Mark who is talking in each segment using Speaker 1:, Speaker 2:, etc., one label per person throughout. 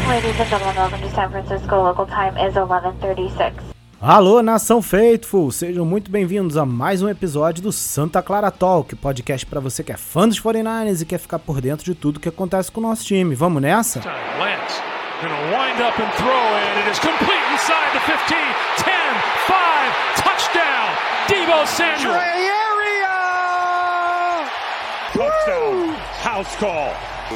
Speaker 1: Ladies and gentlemen, welcome to San Francisco. Local time is 11:36.
Speaker 2: Alô, Nação Faithful! Sejam muito bem-vindos a mais um episódio do Santa Clara Talk, podcast para você que é fã dos 49ers e quer ficar por dentro de tudo que acontece com o nosso time. Vamos nessa?
Speaker 3: Lance gonna wind up and throw it. It is complete inside the 15, 10, 5, touchdown, Deebo Samuel. Touchdown, house call.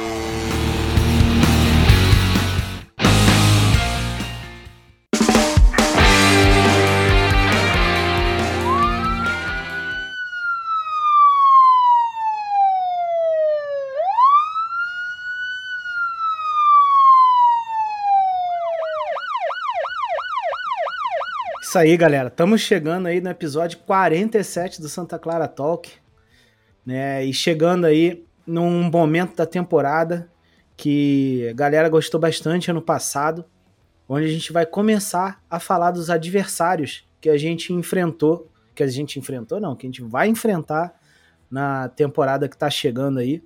Speaker 2: Isso aí, galera. Estamos chegando aí no episódio 47 do Santa Clara Talk, né? E chegando aí num momento da temporada que a galera gostou bastante ano passado, onde a gente vai começar a falar dos adversários que a gente enfrentou, que a gente vai enfrentar na temporada que tá chegando aí.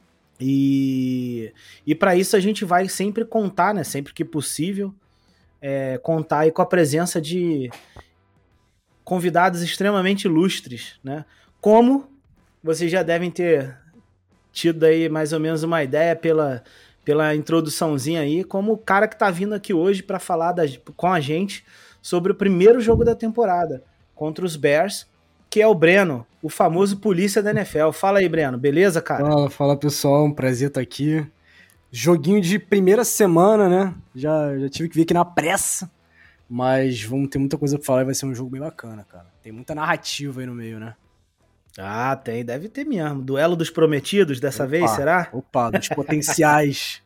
Speaker 2: E para isso a gente vai sempre contar, né? Sempre que possível, contar aí com a presença de convidados extremamente ilustres, né? Como vocês já devem ter tido aí mais ou menos uma ideia pela introduçãozinha aí, como o cara que tá vindo aqui hoje para falar com a gente sobre o primeiro jogo da temporada contra os Bears, que é o Breno, o famoso polícia da NFL. Fala aí, Breno, beleza, cara?
Speaker 4: Fala pessoal, um prazer estar aqui. Joguinho de primeira semana, né? Já tive que vir aqui na pressa, mas vamos ter muita coisa pra falar e vai ser um jogo bem bacana, cara. Tem muita narrativa aí no meio, né?
Speaker 2: Ah, deve ter mesmo. Duelo dos prometidos dessa vez, será?
Speaker 4: Opa, dos potenciais.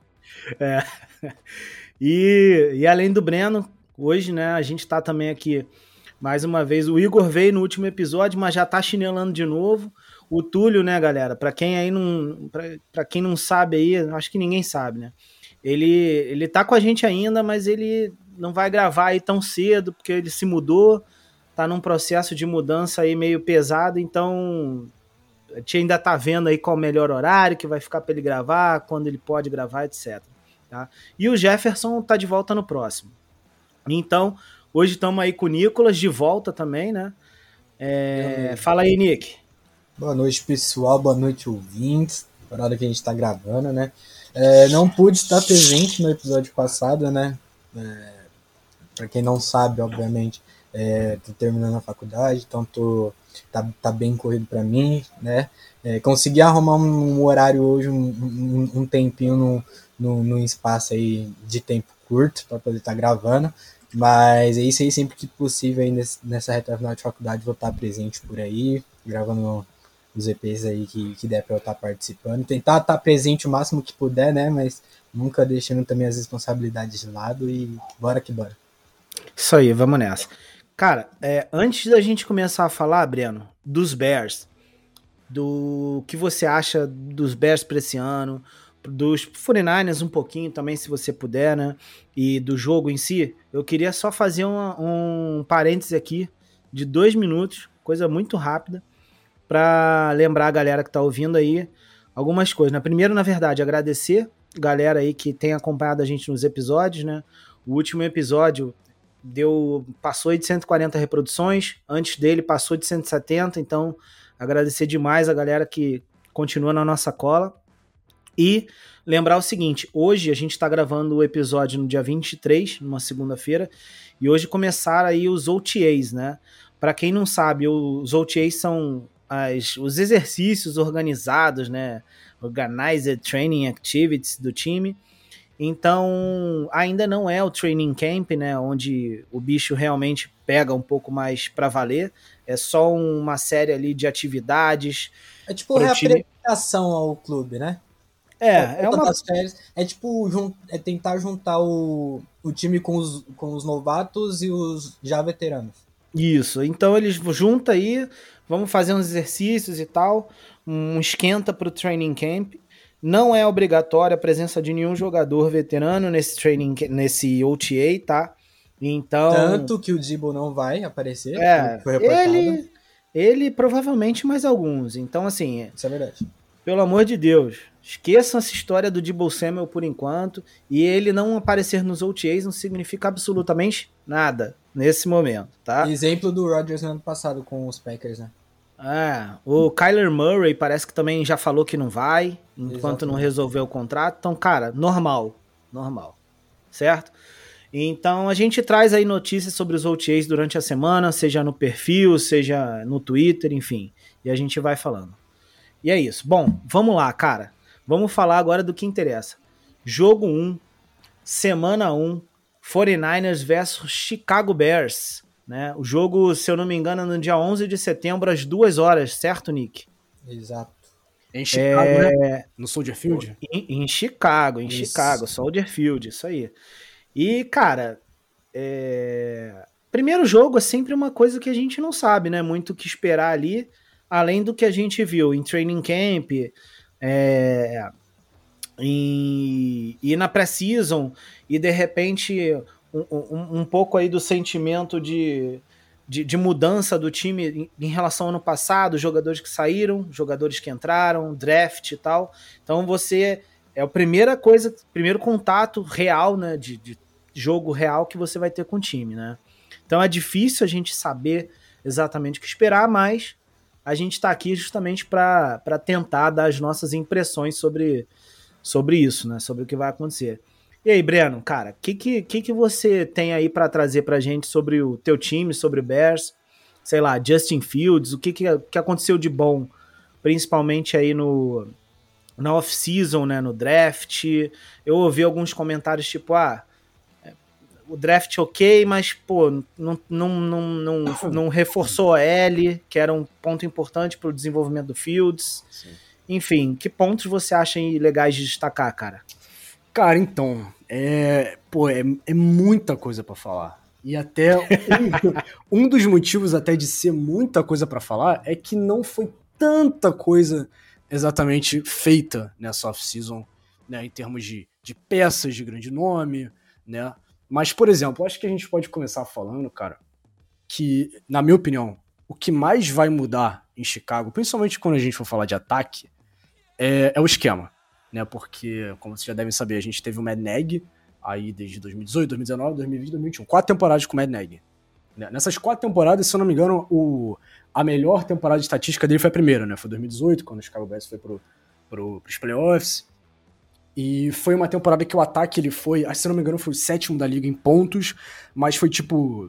Speaker 2: E além do Breno, hoje, né, a gente tá também aqui, mais uma vez, o Igor veio no último episódio, mas já tá chinelando de novo. O Túlio, né, galera, pra quem não sabe aí, acho que ninguém sabe, né, ele tá com a gente ainda, mas ele não vai gravar aí tão cedo, porque ele se mudou, tá num processo de mudança aí meio pesado, então a gente ainda tá vendo aí qual o melhor horário que vai ficar pra ele gravar, quando ele pode gravar, etc. Tá? E o Jefferson tá de volta no próximo. Então, hoje estamos aí com o Nicolas de volta também, né? Fala aí, Nick.
Speaker 5: Boa noite, pessoal. Boa noite, ouvintes. Na hora que a gente tá gravando, né? Não pude estar presente no episódio passado, né? Pra quem não sabe, obviamente, tô terminando a faculdade, então tá bem corrido pra mim, né? Consegui arrumar um horário hoje, um tempinho num espaço aí de tempo curto para poder estar gravando, mas é isso aí, sempre que possível aí nessa reta final de faculdade vou estar presente por aí, gravando os EPs aí que der para eu estar participando, tentar estar presente o máximo que puder, né, mas nunca deixando também as responsabilidades de lado e bora que bora.
Speaker 2: Isso aí, vamos nessa. Cara, antes da gente começar a falar, Breno, dos Bears, do que você acha dos Bears para esse ano, dos 49ers um pouquinho também, se você puder, né, e do jogo em si, eu queria só fazer um parêntese aqui de 2 minutos, coisa muito rápida, para lembrar a galera que tá ouvindo aí algumas coisas, né? Primeiro, na verdade, agradecer a galera aí que tem acompanhado a gente nos episódios, né? O último episódio passou aí de 140 reproduções, antes dele passou de 170, então agradecer demais a galera que continua na nossa cola. E lembrar o seguinte, hoje a gente tá gravando o episódio no dia 23, numa segunda-feira, e hoje começaram aí os OTAs, né? Para quem não sabe, os OTAs são os exercícios organizados, né? Organized Training Activities do time. Então, ainda não é o training camp, né? Onde o bicho realmente pega um pouco mais para valer. É só uma série ali de atividades.
Speaker 5: É tipo reapresentação ao clube, né? Das férias, tentar juntar o time com os novatos e os já veteranos.
Speaker 2: Isso, então eles juntam aí, vamos fazer uns exercícios e tal, um esquenta pro training camp. Não é obrigatória a presença de nenhum jogador veterano nesse OTA, tá? Então,
Speaker 5: tanto que o Deebo não vai aparecer,
Speaker 2: foi reportado. Ele provavelmente mais alguns. Então, assim,
Speaker 5: isso é verdade.
Speaker 2: Pelo amor de Deus, Esqueçam essa história do Deebo Samuel por enquanto. E ele não aparecer nos OTAs não significa absolutamente nada nesse momento, tá?
Speaker 5: Exemplo do Rodgers no ano passado com os Packers, né?
Speaker 2: O Kyler Murray parece que também já falou que não vai, enquanto
Speaker 5: Exatamente.
Speaker 2: não resolver o contrato. Então, cara, normal, certo? Então, a gente traz aí notícias sobre os OTAs durante a semana, seja no perfil, seja no Twitter, enfim. E a gente vai falando. E é isso. Bom, vamos lá, cara. Vamos falar agora do que interessa. Jogo 1, semana 1, 49ers versus Chicago Bears. Né? O jogo, se eu não me engano, é no dia 11 de setembro, às 2 horas, certo, Nick?
Speaker 5: Exato.
Speaker 4: Em Chicago, né? No Soldier Field?
Speaker 2: Em Chicago,
Speaker 5: Isso.
Speaker 2: Chicago, Soldier Field, isso aí. E, cara, primeiro jogo é sempre uma coisa que a gente não sabe, né? Muito o que esperar ali, além do que a gente viu em training camp, e na pré-season, e de repente um pouco aí do sentimento de mudança do time em relação ao ano passado, jogadores que saíram, jogadores que entraram, draft e tal. Então é a primeiro contato real, né, de jogo real que você vai ter com o time, né? Então é difícil a gente saber exatamente o que esperar, mas a gente está aqui justamente para tentar dar as nossas impressões sobre isso, né? Sobre o que vai acontecer. E aí, Breno, cara, o que você tem aí para trazer pra gente sobre o teu time, sobre o Bears? Sei lá, Justin Fields, o que aconteceu de bom, principalmente aí na off-season, né, no draft? Eu ouvi alguns comentários tipo, o draft ok, mas, pô, não reforçou a L, que era um ponto importante pro desenvolvimento do Fields. Sim. Enfim, que pontos você acha aí legais de destacar, cara?
Speaker 4: Cara, então, é muita coisa pra falar. E até um dos motivos até de ser muita coisa pra falar é que não foi tanta coisa exatamente feita nessa off-season, né, em termos de peças de grande nome, né? Mas, por exemplo, acho que a gente pode começar falando, cara, que, na minha opinião, o que mais vai mudar em Chicago, principalmente quando a gente for falar de ataque, é o esquema. Né, porque, como vocês já devem saber, a gente teve o Matt Nagy aí desde 2018, 2019, 2020, 2021. 4 temporadas com o Matt Nagy. Né, nessas 4 temporadas, se eu não me engano, a melhor temporada de estatística dele foi a primeira, né? Foi 2018, quando o Chicago Bears foi pros playoffs. E foi uma temporada que o ataque ele foi, se eu não me engano, foi o 7º da liga em pontos, mas foi tipo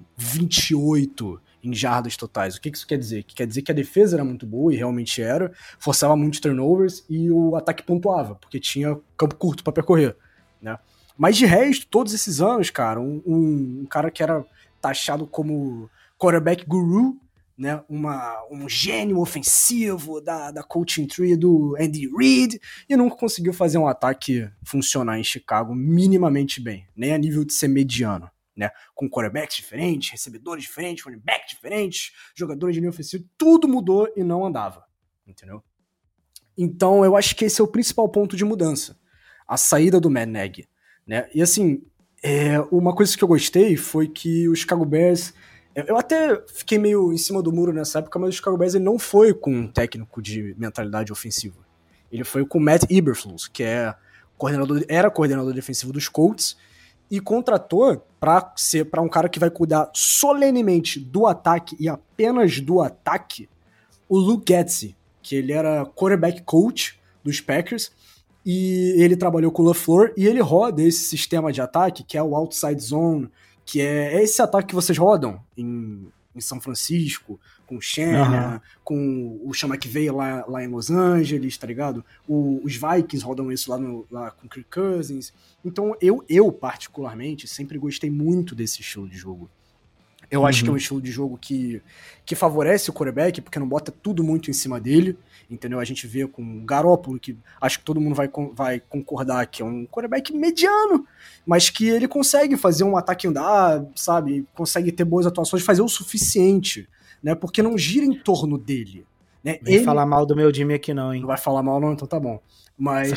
Speaker 4: 28 em jardas totais. O que isso quer dizer? Quer dizer que a defesa era muito boa, e realmente era, forçava muitos turnovers, e o ataque pontuava, porque tinha campo curto para percorrer, né? Mas de resto, todos esses anos, cara, um cara que era taxado como quarterback guru, né? Um gênio ofensivo da coaching tree do Andy Reid, e nunca conseguiu fazer um ataque funcionar em Chicago minimamente bem, nem a nível de ser mediano. Né, com quarterbacks diferentes, recebedores diferentes, running back diferentes, jogadores de linha ofensiva, tudo mudou e não andava, entendeu? Então eu acho que esse é o principal ponto de mudança, a saída do Matt Nagy, né? E assim, uma coisa que eu gostei foi que o Chicago Bears, eu até fiquei meio em cima do muro nessa época, mas o Chicago Bears ele não foi com um técnico de mentalidade ofensiva, ele foi com o Matt Eberflus, que era coordenador defensivo dos Colts, e contratou para um cara que vai cuidar solenemente do ataque e apenas do ataque, o Luke Getsy, que ele era quarterback coach dos Packers, e ele trabalhou com o LaFleur, e ele roda esse sistema de ataque, que é o outside zone, que é esse ataque que vocês rodam em São Francisco, com o Shanahan, com o Sean McVay lá em Los Angeles, tá ligado? Os Vikings rodam isso lá com o Kirk Cousins. Então eu particularmente sempre gostei muito desse estilo de jogo. Eu acho que é um estilo de jogo que favorece o quarterback, porque não bota tudo muito em cima dele, entendeu? A gente vê com o Garoppolo, que acho que todo mundo vai concordar que é um quarterback mediano, mas que ele consegue fazer um ataque andar, sabe? Consegue ter boas atuações, fazer o suficiente, né? Porque não gira em torno dele. Né?
Speaker 2: Não vai falar mal do meu time aqui não, hein?
Speaker 4: Não vai falar mal não, então tá bom. Mas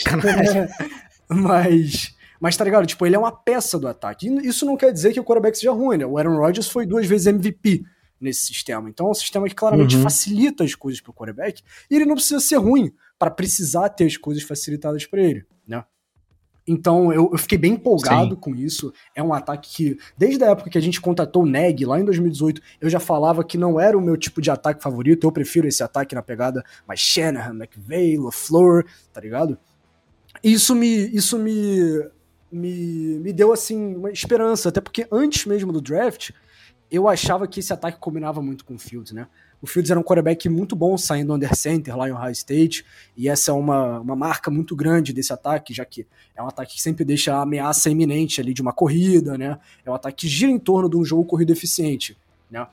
Speaker 4: tá ligado? Tipo, ele é uma peça do ataque. E isso não quer dizer que o quarterback seja ruim, né? O Aaron Rodgers foi 2 vezes MVP nesse sistema. Então é um sistema que claramente facilita as coisas pro quarterback. E ele não precisa ser ruim para precisar ter as coisas facilitadas para ele, né? Então eu fiquei bem empolgado com isso. É um ataque que, desde a época que a gente contratou o Neg, lá em 2018, eu já falava que não era o meu tipo de ataque favorito. Eu prefiro esse ataque na pegada mais Shanahan, McVay, LaFleur, tá ligado? Isso me deu, assim, uma esperança. Até porque antes mesmo do draft, eu achava que esse ataque combinava muito com o Fields, né? O Fields era um quarterback muito bom saindo under center lá em Ohio State, e essa é uma marca muito grande desse ataque, já que é um ataque que sempre deixa a ameaça iminente ali de uma corrida, né? É um ataque que gira em torno de um jogo corrido eficiente, né?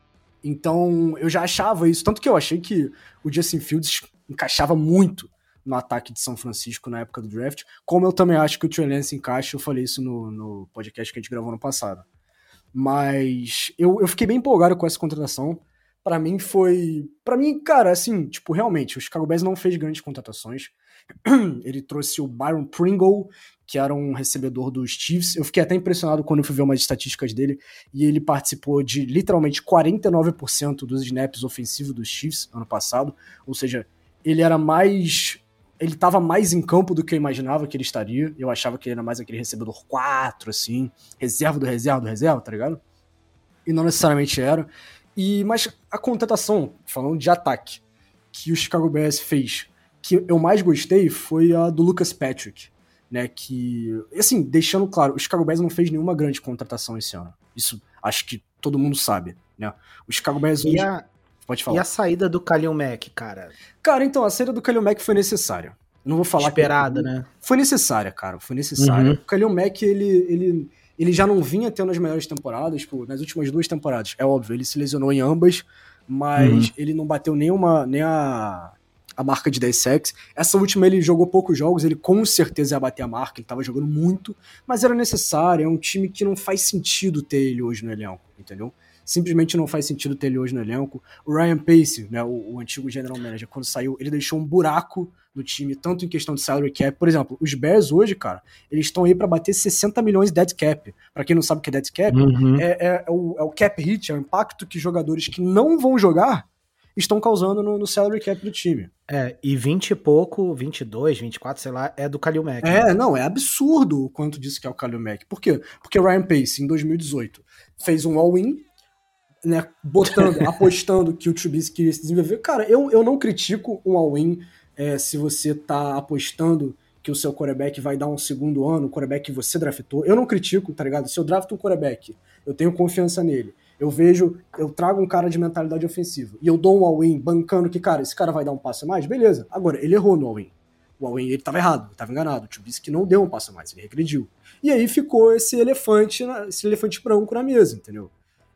Speaker 4: Então eu já achava isso, tanto que eu achei que o Justin Fields encaixava muito no ataque de São Francisco na época do draft, como eu também acho que o Trey Lance encaixa. Eu falei isso no podcast que a gente gravou no passado. Mas eu fiquei bem empolgado com essa contratação. Pra mim, cara, assim, tipo, realmente, o Chicago Bears não fez grandes contratações. Ele trouxe o Byron Pringle, que era um recebedor dos Chiefs. Eu fiquei até impressionado quando eu fui ver umas estatísticas dele, e ele participou de literalmente 49% dos snaps ofensivos dos Chiefs ano passado. Ou seja, ele tava mais em campo do que eu imaginava que ele estaria. Eu achava que ele era mais aquele recebedor 4, assim, reserva do reserva, tá ligado? E não necessariamente era. Mas a contratação, falando de ataque, que o Chicago Bears fez, que eu mais gostei, foi a do Lucas Patrick, né? Que, assim, deixando claro, o Chicago Bears não fez nenhuma grande contratação esse ano. Isso acho que todo mundo sabe, né? O Chicago Bears hoje... Pode falar.
Speaker 2: E a saída do Khalil Mack, cara?
Speaker 4: Cara, então, a saída do Khalil Mack foi necessária. Não vou falar
Speaker 2: esperada, né?
Speaker 4: Foi necessária, cara. Foi necessária. O Khalil Mack, ele já não vinha tendo as melhores temporadas, tipo, nas últimas 2 temporadas. É óbvio, ele se lesionou em ambas, mas ele não bateu nem a marca de 10 sacks. Essa última ele jogou poucos jogos, ele com certeza ia bater a marca, ele tava jogando muito, mas era necessário. É um time que não faz sentido ter ele hoje no elenco, entendeu? Simplesmente não faz sentido ter ele hoje no elenco. O Ryan Pace, né, o antigo general manager, quando saiu, ele deixou um buraco no time, tanto em questão de salary cap. Por exemplo, os Bears hoje, cara, eles estão aí pra bater 60 milhões de dead cap. Pra quem não sabe o que é dead cap, é o cap hit, é o impacto que jogadores que não vão jogar estão causando no salary cap do time.
Speaker 2: E 20 e pouco, 22, 24, sei lá, é do Khalil Mack.
Speaker 4: Não, é absurdo o quanto disso que é o Khalil Mack. Por quê? Porque o Ryan Pace, em 2018, fez um all-in, né, apostando que o Trubisky queria se desenvolver. Cara, eu não critico um all-in se você tá apostando que o seu quarterback vai dar um segundo ano, o quarterback que você draftou. Eu não critico, tá ligado? Se eu drafto um quarterback, eu tenho confiança nele, eu trago um cara de mentalidade ofensiva e eu dou um all-in bancando que, cara, esse cara vai dar um passo a mais, beleza. Agora, ele errou no all-in. O all-in, ele tava errado, ele tava enganado. O Trubisky não deu um passo a mais, ele regrediu. E aí ficou esse elefante branco na mesa, entendeu?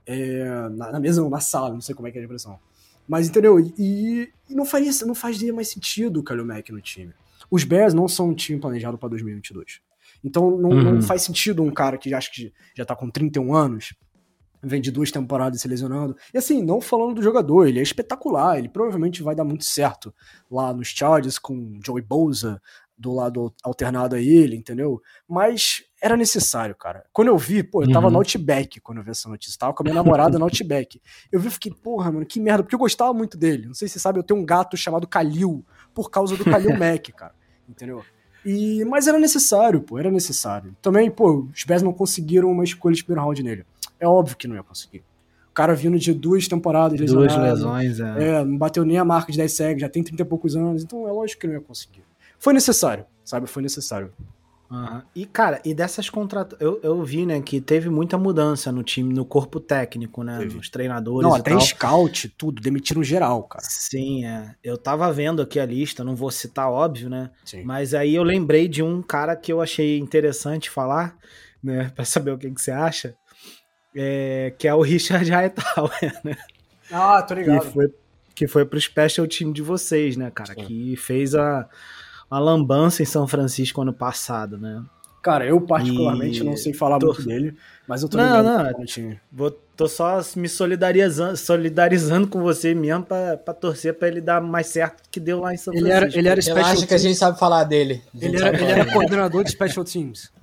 Speaker 4: Na mesa não, na sala, não sei como é que é a expressão. Mas, entendeu? E não fazia mais sentido o Khalil Mack no time. Os Bears não são um time planejado para 2022. Então não faz sentido um cara que acho que já tá com 31 anos, vem de 2 temporadas se lesionando. E assim, não falando do jogador, ele é espetacular, ele provavelmente vai dar muito certo lá nos Chargers com Joey Bosa do lado alternado a ele, entendeu? Mas era necessário, cara. Quando eu vi, eu tava no Outback quando eu vi essa notícia. Tava com a minha namorada no Outback. Eu vi e fiquei, porra, mano, que merda, porque eu gostava muito dele. Não sei se você sabe, eu tenho um gato chamado Khalil por causa do Khalil Mack, cara. Entendeu? Mas era necessário, era necessário. Também, os Bears não conseguiram uma escolha de primeiro round nele. É óbvio que não ia conseguir. O cara vindo de 2 temporadas lesionado. 2
Speaker 2: lesões,
Speaker 4: não bateu nem a marca de 10 sacks, já tem 30 e poucos anos, então é lógico que não ia conseguir. Foi necessário, sabe? Foi necessário.
Speaker 2: E, cara, dessas contratações... Eu vi, né, que teve muita mudança no time, no corpo técnico, né? Nos treinadores
Speaker 4: e até tal. Scout, tudo. Demitiram geral, cara.
Speaker 2: Sim, Eu tava vendo aqui a lista, não vou citar, óbvio, né?
Speaker 4: Sim.
Speaker 2: Mas aí eu lembrei de um cara que eu achei interessante falar, né? Pra saber o que você acha. Que é o Richard Hightower, né?
Speaker 4: Ah, tô ligado.
Speaker 2: Que foi pro special team de vocês, né, cara? Sim. Que fez a lambança em São Francisco ano passado, né?
Speaker 4: Cara, eu particularmente não sei falar muito dele, mas eu tô ligado no time.
Speaker 2: Tô só me solidarizando com você mesmo pra torcer pra ele dar mais certo que deu lá em São Francisco.
Speaker 5: Ele era special teams. Que a gente sabe falar dele.
Speaker 4: Ele era coordenador de special teams.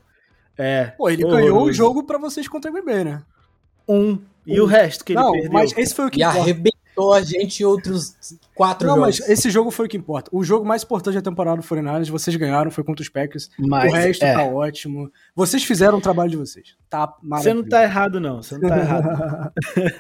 Speaker 4: Ele ganhou o jogo pra vocês contra o Green Bay, né?
Speaker 2: E o resto que ele perdeu.
Speaker 4: Mas esse foi o que
Speaker 5: arrebentou empatou a gente em outros 4
Speaker 4: Não,
Speaker 5: jogos.
Speaker 4: mas esse jogo foi o que importa. O jogo mais importante da temporada do 49ers, vocês ganharam, foi contra os Packers.
Speaker 2: Mas,
Speaker 4: o resto tá ótimo. Vocês fizeram o trabalho de vocês. Tá
Speaker 2: Você
Speaker 4: maravilhoso.
Speaker 2: não tá errado, não. Você não tá errado.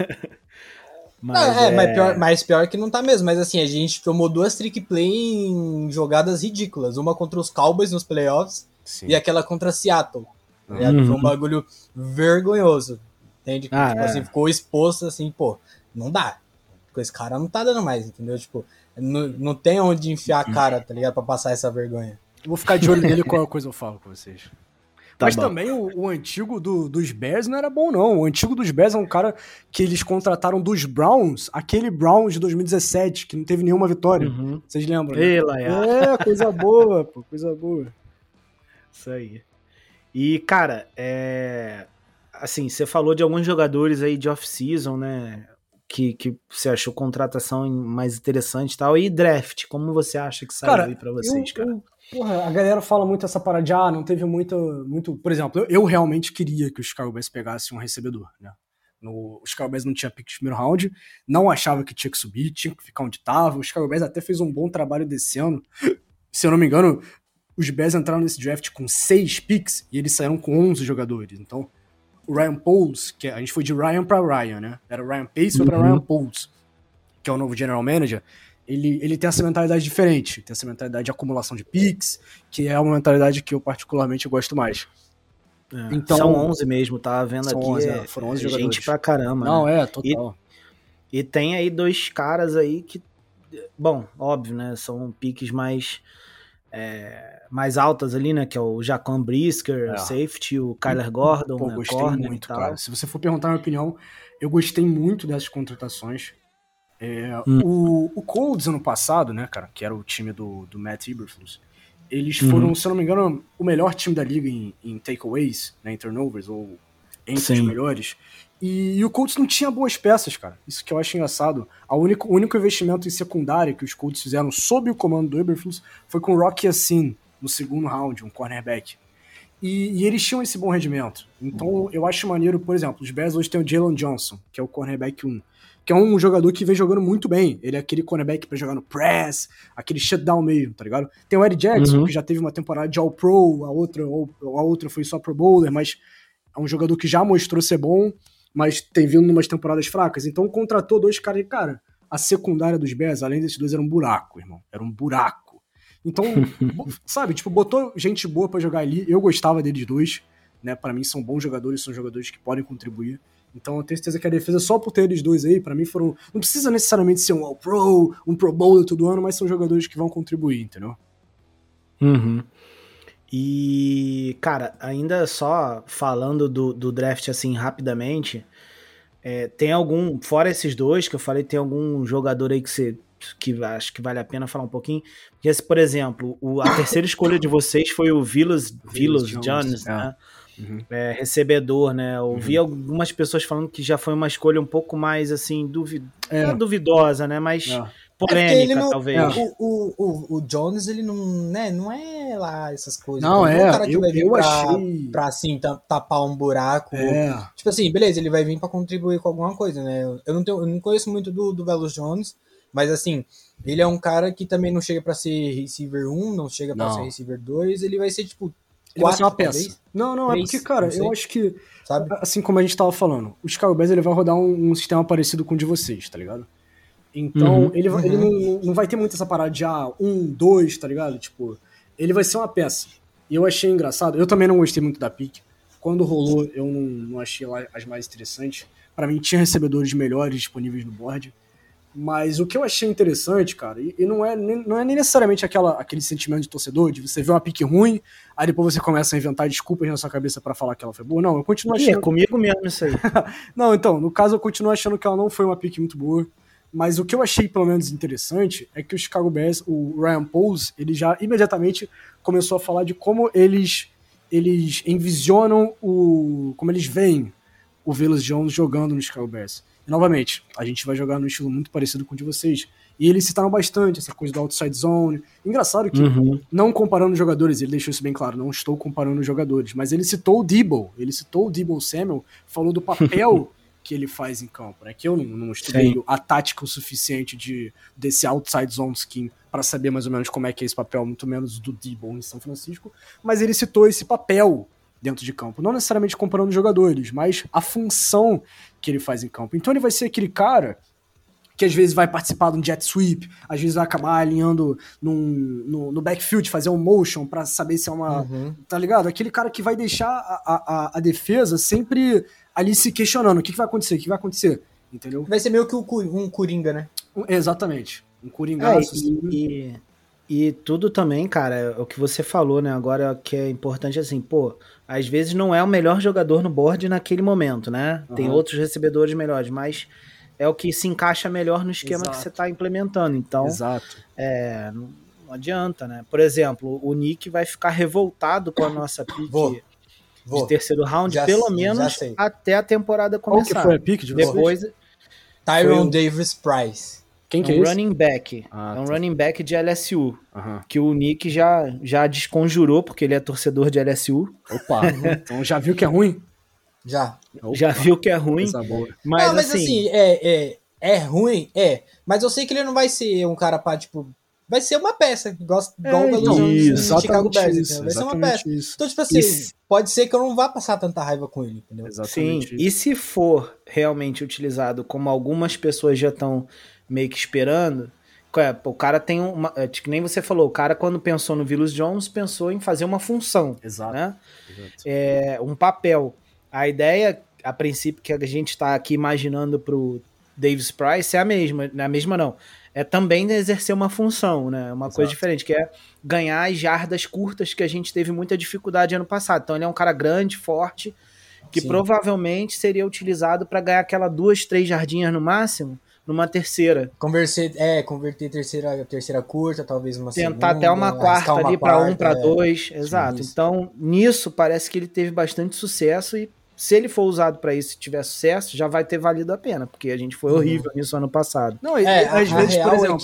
Speaker 5: Mas pior que não tá mesmo. Mas assim, a gente tomou 2 trick play em jogadas ridículas. Uma contra os Cowboys nos playoffs e aquela contra Seattle. Foi um bagulho vergonhoso. Entende? Assim, ficou exposto assim, pô, não dá. Com esse cara não tá dando mais, entendeu? Tipo, não tem onde enfiar a cara, tá ligado? Pra passar essa vergonha.
Speaker 4: Eu vou ficar de olho nele, qualquer coisa eu falo com vocês.
Speaker 2: Tá
Speaker 4: Mas
Speaker 2: bom.
Speaker 4: também o antigo dos Bears não era bom, não. O antigo dos Bears é um cara que eles contrataram dos Browns, aquele Browns de 2017, que não teve nenhuma vitória. Vocês lembram? Né? Coisa boa, pô, coisa boa.
Speaker 2: Isso aí. E, cara, assim, você falou de alguns jogadores aí de off-season, né? Que você achou contratação mais interessante e tal. E draft, como você acha que saiu aí pra vocês, cara?
Speaker 4: Porra, a galera fala muito essa parada de, não teve muito... Por exemplo, eu realmente queria que os Chicago Bears pegassem um recebedor, né? Os Chicago Bears não tinha pick de primeiro round, não achava que tinha que subir, tinha que ficar onde tava. Os Chicago Bears até fez um bom trabalho desse ano. Se eu não me engano, os Bears entraram nesse draft com 6 picks e eles saíram com 11 jogadores. Então, o Ryan Poles, que a gente foi de Ryan pra Ryan, né? Era Ryan Pace, foi pra Ryan Poles, que é o novo general manager. Ele tem essa mentalidade diferente, tem essa mentalidade de acumulação de picks, que é uma mentalidade que eu particularmente gosto mais.
Speaker 2: Então, são 11 mesmo, tava vendo aqui,
Speaker 4: 11, foram 11 jogadores.
Speaker 2: Gente pra caramba.
Speaker 4: Não,
Speaker 2: né?
Speaker 4: Total.
Speaker 2: E tem aí 2 caras aí que, bom, óbvio, né, são piques mais altas ali, né, que é o Jaquan Brisker, o safety, o Kyler Gordon,
Speaker 4: Pô,
Speaker 2: né,
Speaker 4: gostei
Speaker 2: corner
Speaker 4: muito,
Speaker 2: e tal.
Speaker 4: cara. Se você for perguntar a minha opinião, eu gostei muito dessas contratações. O Colts ano passado, né, cara, que era o time do Matt Eberflus, eles foram, se eu não me engano, o melhor time da liga em takeaways, né, em turnovers, ou entre os melhores. E o Colts não tinha boas peças, cara. Isso que eu acho engraçado. O único investimento em secundária que os Colts fizeram sob o comando do Eberflus foi com o Rock Ya-Sin no segundo round, um cornerback. E eles tinham esse bom rendimento. Então eu acho maneiro, por exemplo, os Bears hoje tem o Jalen Johnson, que é o cornerback 1, que é um jogador que vem jogando muito bem. Ele é aquele cornerback pra jogar no press, aquele shutdown mesmo, tá ligado? Tem o Eddie Jackson, que já teve uma temporada de All-Pro, a outra foi só Pro Bowler, mas é um jogador que já mostrou ser bom, mas tem vindo em umas temporadas fracas. Então contratou 2 caras e, cara, a secundária dos Bears, além desses 2, era um buraco, irmão. Era um buraco. Então, sabe, tipo, botou gente boa pra jogar ali. Eu gostava deles 2, né? Pra mim são bons jogadores, são jogadores que podem contribuir. Então eu tenho certeza que a defesa, só por ter eles 2 aí, pra mim foram... Não precisa necessariamente ser um All-Pro, um Pro Bowler todo ano, mas são jogadores que vão contribuir, entendeu?
Speaker 2: E, cara, ainda só falando do draft assim rapidamente, tem algum, fora esses 2 que eu falei, tem algum jogador aí que acho que vale a pena falar um pouquinho? Porque, por exemplo, a terceira escolha de vocês foi o Vilas Jones, né? Recebedor, né? Eu ouvi algumas pessoas falando que já foi uma escolha um pouco mais assim, não duvidosa, né? Mas polêmica, talvez.
Speaker 5: O Jones, ele não é lá essas coisas.
Speaker 4: Não,
Speaker 5: ele é um cara que vai vir
Speaker 4: achei...
Speaker 5: pra assim, tapar um buraco. Tipo assim, beleza, ele vai vir pra contribuir com alguma coisa, né? Eu não conheço muito do Velus Jones, mas assim, ele é um cara que também não chega pra ser receiver 1, não chega pra ser receiver 2, ele vai ser tipo...
Speaker 4: Ele vai ser uma peça. Talvez? Não, 3, é porque, cara, eu acho que, sabe? Assim como a gente tava falando, o Chicago Bears, ele vai rodar um sistema parecido com o de vocês, tá ligado? Então, ele não vai ter muito essa parada de 1, 2, tá ligado? Tipo, ele vai ser uma peça. E eu achei engraçado, eu também não gostei muito da pick. Quando rolou, eu não achei as mais interessantes. Pra mim, tinha recebedores melhores disponíveis no board. Mas o que eu achei interessante, cara, e não é nem necessariamente aquele sentimento de torcedor, de você ver uma pique ruim, aí depois você começa a inventar desculpas na sua cabeça pra falar que ela foi boa. Não, eu continuo achando...
Speaker 2: É comigo mesmo isso aí.
Speaker 4: Não, então, no caso eu continuo achando que ela não foi uma pique muito boa, mas o que eu achei pelo menos interessante é que o Chicago Bears, o Ryan Poles, ele já imediatamente começou a falar de como eles envisionam como eles veem o Velus Jones jogando no Chicago Bears. E, novamente, a gente vai jogar num estilo muito parecido com o de vocês. E eles citaram bastante essa coisa do outside zone. Engraçado que, não comparando jogadores, ele deixou isso bem claro, não estou comparando jogadores, mas ele citou o Deebo Samuel, falou do papel que ele faz em campo, né? Que eu não estudei a tática o suficiente desse outside zone scheme para saber mais ou menos como é que é esse papel, muito menos do Debo em São Francisco, mas ele citou esse papel dentro de campo, não necessariamente comparando jogadores, mas a função que ele faz em campo. Então ele vai ser aquele cara que às vezes vai participar de um jet sweep, às vezes vai acabar alinhando no backfield, fazer um motion pra saber se é uma... Tá ligado? Aquele cara que vai deixar a defesa sempre ali se questionando, o que vai acontecer, o que vai acontecer, entendeu?
Speaker 5: Vai ser meio que um Coringa, né?
Speaker 4: Exatamente, um coringaço.
Speaker 2: E tudo também, cara, o que você falou, né, agora que é importante assim, pô, às vezes não é o melhor jogador no board naquele momento, né? Tem outros recebedores melhores, mas é o que se encaixa melhor no esquema que você tá implementando, então não adianta, né? Por exemplo, o Nick vai ficar revoltado com a nossa pick de terceiro round, pelo menos até a temporada começar.
Speaker 4: Qual que foi a pick de
Speaker 2: depois?
Speaker 5: Tyrone Davis Price.
Speaker 4: Quem que
Speaker 2: é
Speaker 4: um
Speaker 2: running back. É um running back de LSU. Que o Nick já desconjurou, porque ele é torcedor de LSU.
Speaker 4: Opa, então já viu que é ruim?
Speaker 2: Já viu que é ruim. Mas assim,
Speaker 5: é ruim, mas eu sei que ele não vai ser um cara pra, tipo, vai ser uma peça, igual o Galo Chicago Bears, vai ser uma peça.
Speaker 4: Isso.
Speaker 5: Então, tipo assim, pode ser que eu não vá passar tanta raiva com ele, entendeu?
Speaker 2: Sim, e se for realmente utilizado como algumas pessoas já estão meio que esperando, o cara tem uma... que nem você falou, o cara quando pensou no Velus Jones, pensou em fazer uma função, né? Um papel. A ideia, a princípio, que a gente está aqui imaginando pro Davis Price é a mesma. Não é a mesma, não. É também exercer uma função, né? Uma coisa diferente, que é ganhar as jardas curtas que a gente teve muita dificuldade ano passado. Então ele é um cara grande, forte, que provavelmente seria utilizado para ganhar aquela 2-3 jardinhas no máximo, numa terceira.
Speaker 5: Converter terceira curta, talvez uma segunda.
Speaker 2: Tentar até uma quarta ali para 1, para 2. Exato. Então, nisso, parece que ele teve bastante sucesso e se ele for usado para isso e tiver sucesso, já vai ter valido a pena, porque a gente foi horrível nisso ano passado.
Speaker 5: Não, às vezes, por exemplo,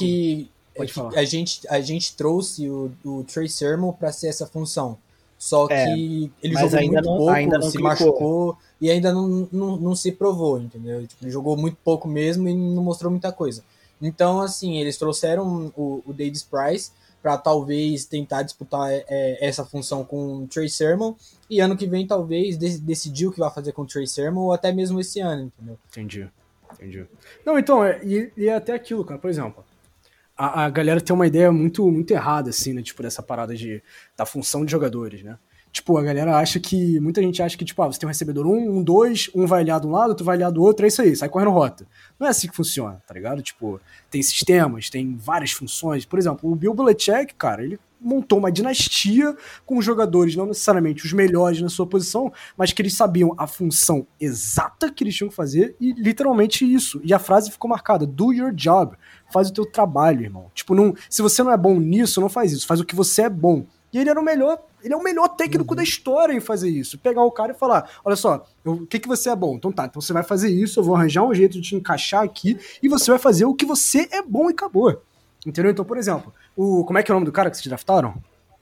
Speaker 5: a gente trouxe o Trey Sermon para ser essa função. Só que ele jogou muito pouco, se machucou e ainda não se provou, entendeu? Tipo, ele jogou muito pouco mesmo e não mostrou muita coisa. Então, assim, eles trouxeram o Davis Price para talvez tentar disputar essa função com o Trey Sermon e ano que vem talvez decidir o que vai fazer com o Trey Sermon ou até mesmo esse ano, entendeu?
Speaker 4: Entendi. Não, então, e é até aquilo, cara, por exemplo, a galera tem uma ideia muito, muito errada, assim, né, tipo, dessa parada da função de jogadores, né? Tipo, a galera acha que, muita gente acha que, tipo, você tem um recebedor 1, 2, um vai aliar de um lado, outro vai aliar do outro, é isso aí, sai correndo rota. Não é assim que funciona, tá ligado? Tipo, tem sistemas, tem várias funções. Por exemplo, o Bill Belichick, cara, ele montou uma dinastia com jogadores, não necessariamente os melhores na sua posição, mas que eles sabiam a função exata que eles tinham que fazer e literalmente isso. E a frase ficou marcada, do your job, faz o teu trabalho, irmão. Tipo, se você não é bom nisso, não faz isso, faz o que você é bom. E ele é o melhor técnico da história em fazer isso. Pegar o cara e falar, olha só, o que você é bom? Então tá, então você vai fazer isso, eu vou arranjar um jeito de te encaixar aqui e você vai fazer o que você é bom e acabou. Entendeu? Então, por exemplo, como é que é o nome do cara que vocês draftaram?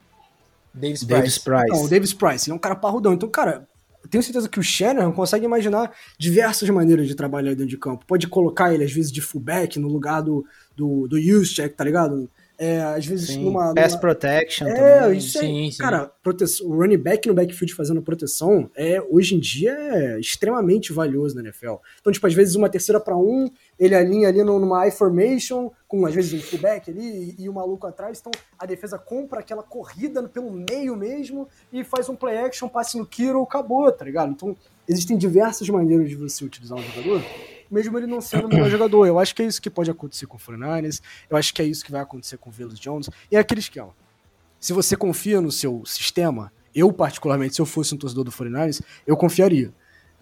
Speaker 5: Davis Price.
Speaker 4: Não, o Davis Price, ele é um cara parrudão. Então, cara, eu tenho certeza que o Shanahan consegue imaginar diversas maneiras de trabalhar dentro de campo. Pode colocar ele, às vezes, de fullback no lugar do Juszczyk, tá ligado? Às vezes numa
Speaker 2: pass protection também.
Speaker 4: Isso aí. Sim. Cara, o running back no backfield fazendo proteção hoje em dia é extremamente valioso na NFL. Então, tipo, às vezes uma terceira para 1, ele alinha ali numa I-formation, com às vezes um fullback ali e o maluco atrás. Então, a defesa compra aquela corrida pelo meio mesmo e faz um play action, passe no Kittle, acabou, tá ligado? Então, existem diversas maneiras de você utilizar um jogador, mesmo ele não sendo o melhor jogador. Eu acho que é isso que pode acontecer com o 49ers, eu acho que é isso que vai acontecer com o Velus Jones, e é aquele esquema. Se você confia no seu sistema, eu particularmente, se eu fosse um torcedor do 49ers, eu confiaria.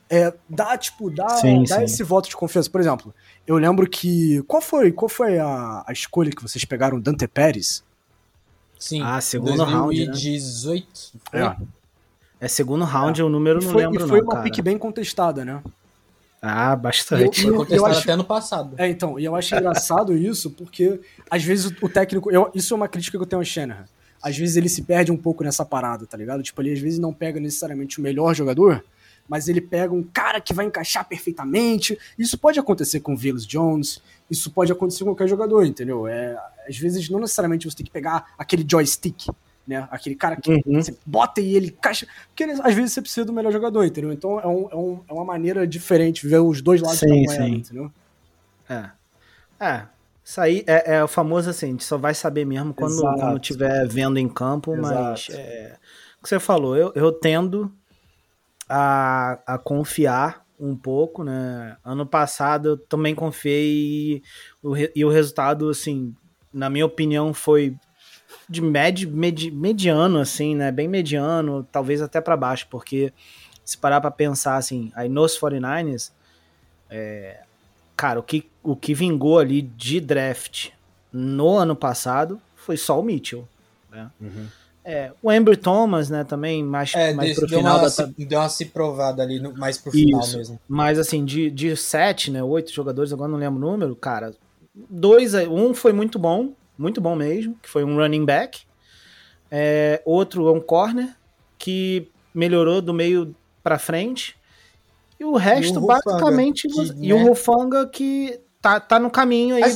Speaker 4: Dá esse voto de confiança. Por exemplo, eu lembro que... Qual foi a escolha que vocês pegaram? Dante Pérez?
Speaker 5: Sim,
Speaker 2: segundo round,
Speaker 5: 2018.
Speaker 2: Né? Segundo round, o número não lembro não,
Speaker 4: foi uma pick bem contestada, né?
Speaker 2: Bastante.
Speaker 5: Foi contestado até ano passado.
Speaker 4: Então, e eu acho engraçado isso, porque às vezes o técnico... isso é uma crítica que eu tenho ao Shanahan. Às vezes ele se perde um pouco nessa parada, tá ligado? Tipo, ele às vezes não pega necessariamente o melhor jogador, mas ele pega um cara que vai encaixar perfeitamente. Isso pode acontecer com o Velus Jones, isso pode acontecer com qualquer jogador, entendeu? Às vezes não necessariamente você tem que pegar aquele joystick, né? Aquele cara que você bota e ele encaixa, porque às vezes você precisa do melhor jogador, entendeu? Então é uma maneira diferente ver os dois lados da moeda, entendeu?
Speaker 2: Isso aí é o famoso assim, a gente só vai saber mesmo quando estiver vendo em campo, mas o que você falou, eu tendo a confiar um pouco, né? Ano passado eu também confiei e o resultado, assim, na minha opinião, foi de mediano, assim, né? Bem mediano, talvez até para baixo, porque se parar para pensar, assim, aí nos 49ers, cara, o que vingou ali de draft no ano passado foi só o Mitchell, né? O Ambry Thomas, né, também, mais pro final
Speaker 5: deu uma se provada ali, mais pro final mesmo.
Speaker 2: Mas assim, de 7, né, 8 jogadores, agora não lembro o número, cara, um foi muito bom mesmo, que foi um running back, outro é um corner, que melhorou do meio pra frente, e o resto, basicamente, e o Hufanga que tá no caminho aí.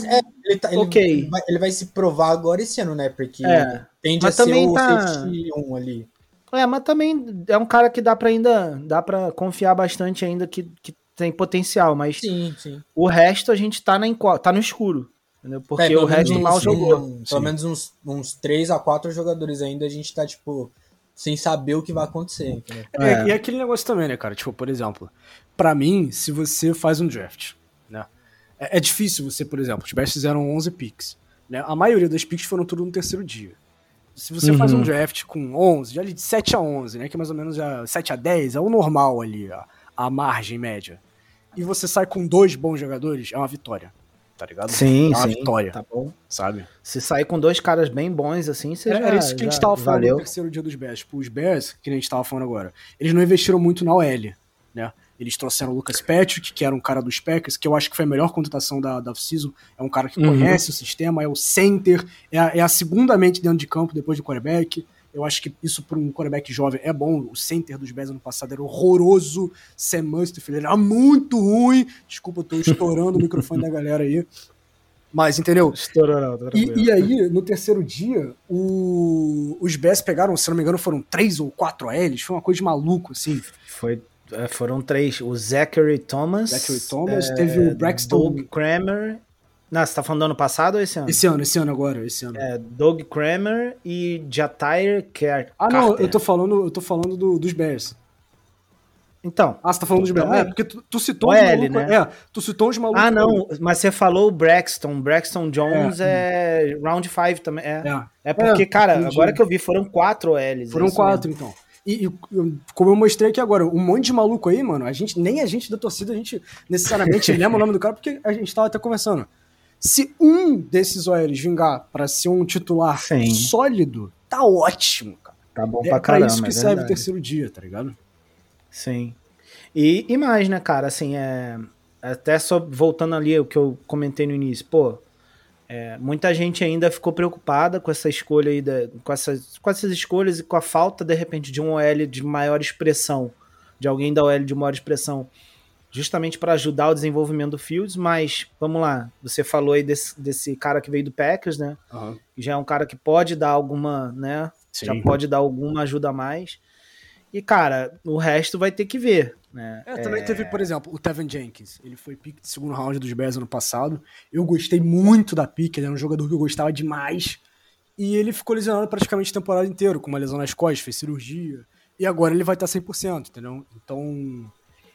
Speaker 5: Ele vai se provar agora esse ano, né? Porque tende a ser o safety 1 ali.
Speaker 2: Mas também é um cara que dá pra confiar bastante ainda, que tem potencial, mas
Speaker 5: sim.
Speaker 2: O resto a gente tá no escuro, entendeu? Porque o resto mal jogou.
Speaker 5: Pelo menos uns 3 a 4 jogadores ainda a gente tá, tipo, sem saber o que vai acontecer, entendeu?
Speaker 4: E aquele negócio também, né, cara? Tipo, por exemplo, pra mim, se você faz um draft, né? É difícil você, por exemplo, os Bears fizeram 11 picks, né? A maioria das picks foram tudo no terceiro dia. Se você faz um draft com 11, já ali de 7 a 11, né? Que é mais ou menos 7 a 10, é o normal ali, a margem média. E você sai com 2 bons jogadores, é uma vitória, tá ligado?
Speaker 2: Sim,
Speaker 4: é uma vitória,
Speaker 2: tá bom.
Speaker 4: Sabe?
Speaker 2: Se sair com 2 caras bem bons, assim, você
Speaker 4: Era isso que a gente tava falando no terceiro dia dos Bears. Tipo, os Bears, que a gente tava falando agora, eles não investiram muito na OL, né? Eles trouxeram o Lucas Patrick, que era um cara dos Packers, que eu acho que foi a melhor contratação da off-season. É um cara que conhece o sistema, é o center, é a segunda mente dentro de campo depois do quarterback. Eu acho que isso para um quarterback jovem é bom. O center dos Bears ano passado era horroroso. Sam Mustipher, ele era muito ruim. Desculpa, eu tô estourando o microfone da galera aí. Mas, entendeu?
Speaker 2: Estourou não, tá tranquilo.
Speaker 4: E aí, no terceiro dia, os Bears pegaram, se não me engano, foram 3 ou 4 OLs. Foi uma coisa de maluco, assim.
Speaker 2: Foram 3. O Zachary Thomas.
Speaker 4: Teve o Braxton.
Speaker 2: Doug Kramer. Não, você tá falando do ano passado ou esse ano?
Speaker 4: Esse ano agora.
Speaker 2: Doug Kramer e Jatyre Carter.
Speaker 4: Não, eu tô falando dos Bears.
Speaker 2: Então.
Speaker 4: Você tá falando dos Bears. Porque tu citou
Speaker 2: os malucos, né?
Speaker 4: Tu citou os malucos.
Speaker 2: Não, mas você falou o Braxton. Braxton Jones é round 5 também. Porque, cara, entendi. Agora que eu vi, foram 4 OLs.
Speaker 4: Foram 4, então. E como eu mostrei aqui agora, um monte de maluco aí, mano, nem a gente da torcida, a gente necessariamente lembra o nome do cara, porque a gente tava até conversando. Se um desses OLs vingar pra ser um titular sólido, tá ótimo, cara.
Speaker 2: Tá bom pra caramba.
Speaker 4: É pra isso que serve o terceiro dia, tá ligado?
Speaker 2: Sim. E mais, né, cara, assim, até só voltando ali o que eu comentei no início, muita gente ainda ficou preocupada com essa escolha aí, com essas escolhas e com a falta, de repente, de um OL de maior expressão, de alguém da OL de maior expressão, justamente para ajudar o desenvolvimento do Fields, mas, vamos lá, você falou aí desse cara que veio do Packers, né, já é um cara que pode dar alguma, né, já pode dar alguma ajuda a mais, e, cara, o resto vai ter que ver, né.
Speaker 4: Também teve, por exemplo, o Tevin Jenkins. Ele foi pick de segundo round dos Bears ano passado. Eu gostei muito da pick, ele era um jogador que eu gostava demais. E ele ficou lesionado praticamente a temporada inteira, com uma lesão nas costas, fez cirurgia. E agora ele vai estar 100%, entendeu? Então,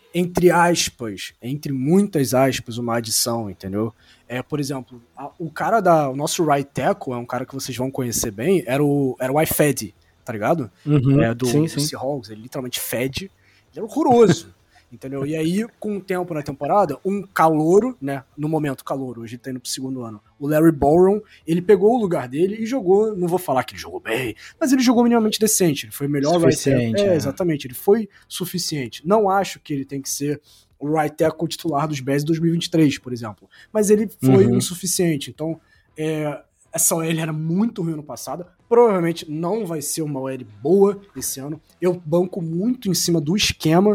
Speaker 4: entre muitas aspas, uma adição, entendeu? Por exemplo, o nosso right tackle, é um cara que vocês vão conhecer bem, era o iFed, tá ligado? Do Seahawks, ele literalmente fede. Ele é horroroso, entendeu? E aí, com o tempo na temporada, um calouro, né? No momento calouro, hoje ele tá indo pro segundo ano, o Larry Borom, ele pegou o lugar dele e jogou, não vou falar que ele jogou bem, mas ele jogou minimamente decente, ele foi melhor
Speaker 2: suficiente,
Speaker 4: exatamente, ele foi suficiente. Não acho que ele tem que ser o right tackle titular dos Bears em 2023, por exemplo, mas ele foi o suficiente. Então, essa OL era muito ruim ano passado, provavelmente não vai ser uma OL boa esse ano. Eu banco muito em cima do esquema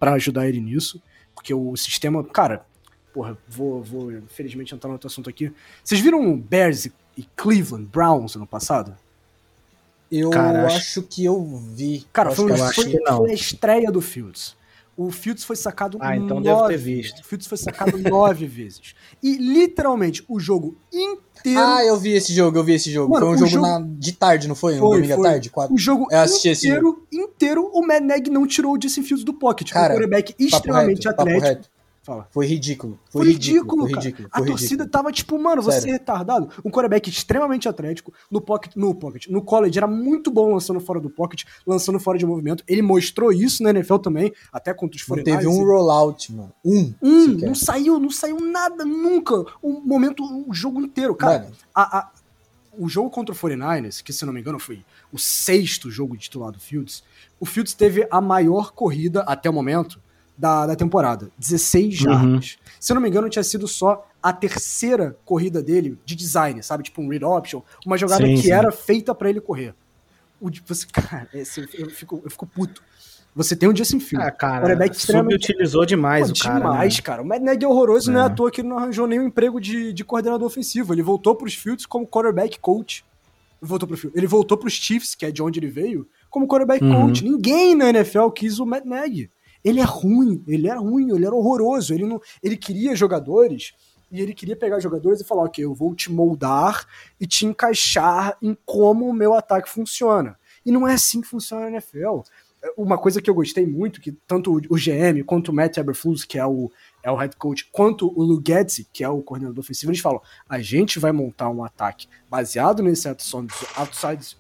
Speaker 4: pra ajudar ele nisso, porque o sistema, cara, porra, vou infelizmente entrar no outro assunto aqui. Vocês viram Bears e Cleveland Browns ano passado?
Speaker 5: Eu
Speaker 2: Cara,
Speaker 5: acho que eu vi.
Speaker 4: Cara,
Speaker 5: Eu
Speaker 4: foi
Speaker 5: acho que não.
Speaker 4: a estreia do Fields. O Fields foi sacado
Speaker 2: então devo ter visto.
Speaker 4: O Fields foi sacado 9 vezes. E, literalmente, o jogo inteiro...
Speaker 5: Ah, eu vi esse jogo.
Speaker 4: Mano,
Speaker 5: foi um jogo de tarde, não foi? Um domingo à tarde?
Speaker 4: O jogo
Speaker 5: Eu assisti esse jogo.
Speaker 4: inteiro, o Matt Nagy não tirou o Justin Fields do pocket.
Speaker 5: Cara,
Speaker 4: um quarterback extremamente
Speaker 5: papo
Speaker 4: atlético.
Speaker 5: reto.
Speaker 4: Fala.
Speaker 5: Foi ridículo.
Speaker 4: Foi ridículo, cara.
Speaker 5: Ridículo.
Speaker 4: A torcida tava tipo, mano, você
Speaker 5: Sério.
Speaker 4: é retardado. Um quarterback extremamente atlético, no college era muito bom lançando fora do pocket, lançando fora de movimento. Ele mostrou isso na NFL também, até contra os 49ers.
Speaker 5: Teve um rollout, mano.
Speaker 4: Não saiu nada, nunca. O jogo inteiro. Cara, o jogo contra o 49ers, que se não me engano foi o 6º jogo de titular do Fields, o Fields teve a maior corrida até o momento da temporada, 16 jardas. Se eu não me engano, tinha sido só a 3ª corrida dele de design, sabe? Tipo um read option, uma jogada que era feita pra ele correr. Cara, eu fico puto. Você tem o Justin Fields.
Speaker 2: Cara, subutilizou demais o cara.
Speaker 4: Demais, cara. O Matt Nagy é horroroso, não é à toa que ele não arranjou nenhum emprego de coordenador ofensivo. Ele voltou pros Fields como quarterback coach. Ele voltou pros Chiefs, que é de onde ele veio, como quarterback coach. Ninguém na NFL quis o Matt Nagy. Ele era ruim, ele era horroroso. Ele queria jogadores e ele queria pegar jogadores e falar, ok, eu vou te moldar e te encaixar em como o meu ataque funciona. E não é assim que funciona na NFL. Uma coisa que eu gostei muito, que tanto o GM quanto o Matt Eberflus, que é o head coach, quanto o Lou Getz, que é o coordenador ofensivo, eles falam, a gente vai montar um ataque baseado nesse outside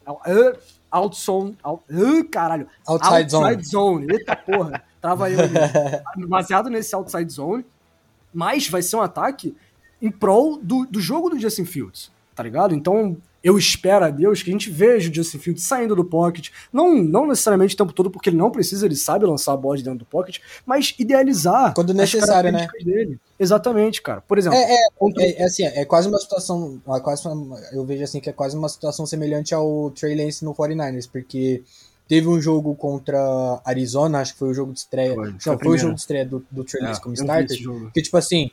Speaker 4: zone. Eita porra, trava eu ali. Baseado nesse outside zone, mas vai ser um ataque em prol do jogo do Justin Fields, tá ligado? Então, eu espero a Deus que a gente veja o Justin Fields saindo do pocket, não necessariamente o tempo todo, porque ele não precisa, ele sabe lançar a bola de dentro do pocket, mas idealizar
Speaker 5: quando necessário, né?
Speaker 4: Dele. Exatamente, cara. Por exemplo...
Speaker 5: É quase uma situação, eu vejo assim que é quase uma situação semelhante ao Trey Lance no 49ers, porque teve um jogo contra Arizona, acho que foi o jogo de estreia, foi o jogo de estreia do Trey Lance como starter, que tipo assim,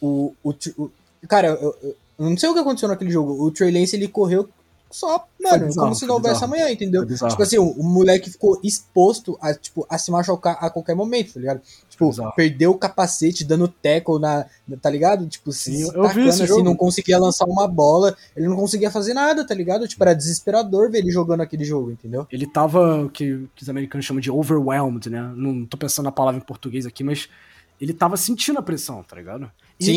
Speaker 5: cara, eu não sei o que aconteceu naquele jogo. O Trey Lance, ele correu só, mano, como se não houvesse amanhã, entendeu? Tipo assim, o moleque ficou exposto a se machucar a qualquer momento, tá ligado? Tipo, perdeu o capacete, dando tackle tá ligado? Tipo, se tacando assim, não conseguia lançar uma bola, ele não conseguia fazer nada, tá ligado? Tipo, era desesperador ver ele jogando aquele jogo, entendeu?
Speaker 4: Ele tava, o que os americanos chamam de overwhelmed, né? Não tô pensando na palavra em português aqui, mas ele tava sentindo a pressão, tá ligado?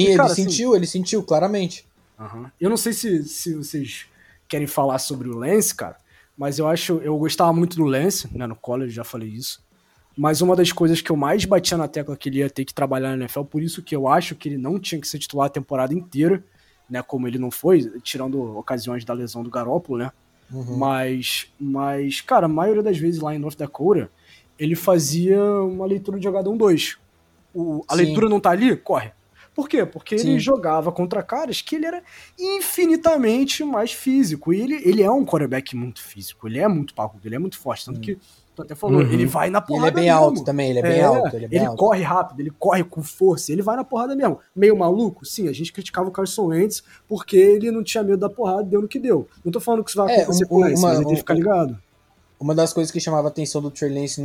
Speaker 5: Ele sentiu, claramente.
Speaker 4: Eu não sei se vocês querem falar sobre o Lance, cara, mas eu gostava muito do Lance, né, no college, já falei isso, mas uma das coisas que eu mais batia na tecla que ele ia ter que trabalhar na NFL, por isso que eu acho que ele não tinha que ser titular a temporada inteira, né, como ele não foi, tirando ocasiões da lesão do Garoppolo, né, mas, cara, a maioria das vezes lá em North Dakota, ele fazia uma leitura de jogada 1-2. A leitura não tá ali? Corre. Por quê? Porque ele jogava contra caras que ele era infinitamente mais físico. E ele é um quarterback muito físico. Ele é muito parrudo, ele é muito forte. Tanto que, tu até falou, ele vai na porrada mesmo.
Speaker 5: Ele é bem alto também, ele é bem alto.
Speaker 4: Ele corre rápido, ele corre com força, ele vai na porrada mesmo. Meio maluco? Sim, a gente criticava o Carson Wentz porque ele não tinha medo da porrada, deu no que deu. Não tô falando que isso vai acontecer com ele, mas ele tem que ficar ligado.
Speaker 5: Uma das coisas que chamava a atenção do Trey Lance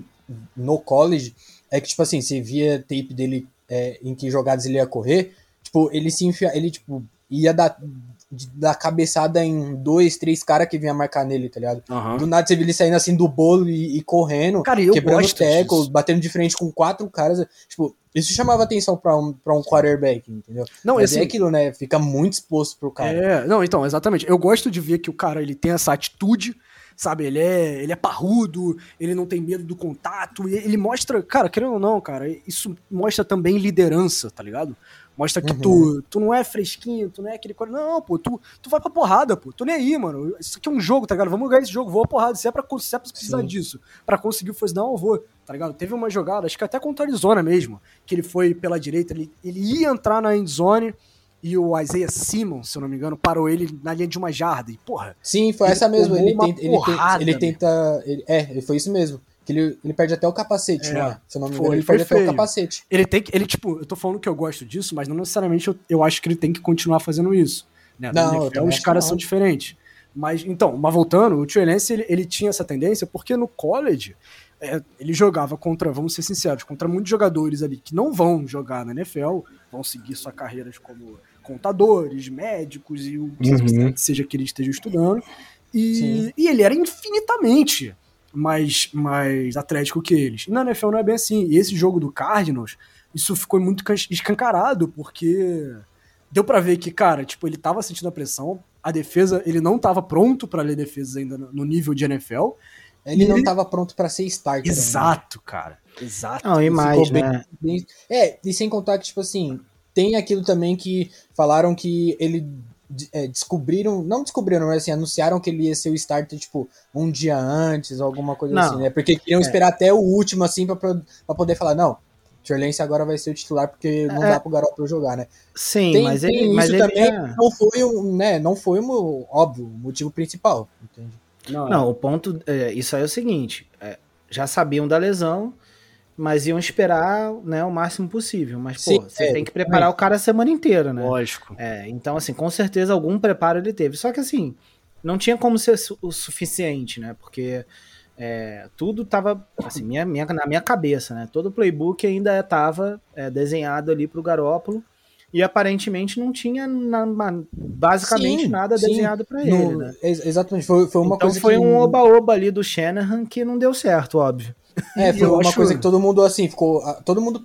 Speaker 5: no college é que, tipo assim, você via tape dele em que jogadas ele ia correr, tipo, ele tipo, ia dar cabeçada em 2, 3 caras que vinha marcar nele, tá ligado? Do nada você via ele saindo assim do bolo e correndo, cara, quebrando tackle, batendo de frente com 4 caras, tipo, isso chamava atenção pra um quarterback, entendeu? Mas é aquilo, né? Fica muito exposto pro cara.
Speaker 4: Então, exatamente. Eu gosto de ver que o cara, ele tem essa atitude, sabe, ele é parrudo, ele não tem medo do contato, e ele mostra, cara, querendo ou não, cara, isso mostra também liderança, tá ligado? Mostra que tu não é fresquinho, tu não é aquele cara, não, pô, tu vai pra porrada, pô, tô nem aí, mano, isso aqui é um jogo, tá ligado? Vamos ganhar esse jogo, vou a porrada, se é pra precisar disso, pra conseguir o first down, eu vou, tá ligado? Teve uma jogada, acho que até contra a Arizona mesmo, que ele foi pela direita, ele ia entrar na endzone, e o Isaiah Simmons, se eu não me engano, parou ele na linha de 1 jarda. E, porra...
Speaker 5: Sim, foi essa mesmo. Ele tenta... Foi isso mesmo. que ele perde até o capacete, né? Se eu não me engano, ele
Speaker 4: foi
Speaker 5: perde até o capacete.
Speaker 4: Tipo, eu tô falando que eu gosto disso, mas não necessariamente eu acho que ele tem que continuar fazendo isso. Né?
Speaker 5: Não,
Speaker 4: NFL, os caras são diferentes. Mas voltando, o Trey Lance, ele tinha essa tendência porque no college ele jogava contra, vamos ser sinceros, contra muitos jogadores ali que não vão jogar na NFL, vão seguir suas carreiras como contadores, médicos e o que seja que ele esteja estudando. E ele era infinitamente mais atlético que eles. E na NFL não é bem assim. E esse jogo do Cardinals, isso ficou muito escancarado, porque deu pra ver que, cara, tipo, ele tava sentindo a pressão, a defesa, ele não tava pronto pra ler defesas ainda no nível de NFL.
Speaker 5: Ele não tava pronto pra ser starter.
Speaker 4: Exato, ainda. Cara. Exato.
Speaker 2: Não, e mais, né?
Speaker 5: E sem contar que, tipo assim, tem aquilo também que falaram que ele... não descobriram, mas assim, anunciaram que ele ia ser o starter, tipo, um dia antes, ou alguma coisa assim, né? Porque queriam esperar até o último, assim, pra poder falar, não, Trey Lance agora vai ser o titular, porque não dá pro Garoppolo jogar, né?
Speaker 2: Sim, mas
Speaker 5: isso
Speaker 2: ele
Speaker 5: também não foi o óbvio, o motivo principal, entende?
Speaker 2: Não, o ponto, isso aí é o seguinte, já sabiam da lesão, mas iam esperar, né, o máximo possível. Mas, pô, você tem que preparar o cara a semana inteira, né?
Speaker 4: Lógico.
Speaker 2: Então, assim, com certeza algum preparo ele teve. Só que, assim, não tinha como ser o suficiente, né? Porque tudo tava, assim, na minha cabeça, né? Todo o playbook ainda estava desenhado ali pro Garoppolo. E aparentemente não tinha basicamente nada desenhado para ele, né?
Speaker 5: Exatamente, foi uma coisa
Speaker 2: foi um oba-oba ali do Shanahan que não deu certo, óbvio.
Speaker 5: Foi uma coisa que todo mundo, assim, ficou... Todo mundo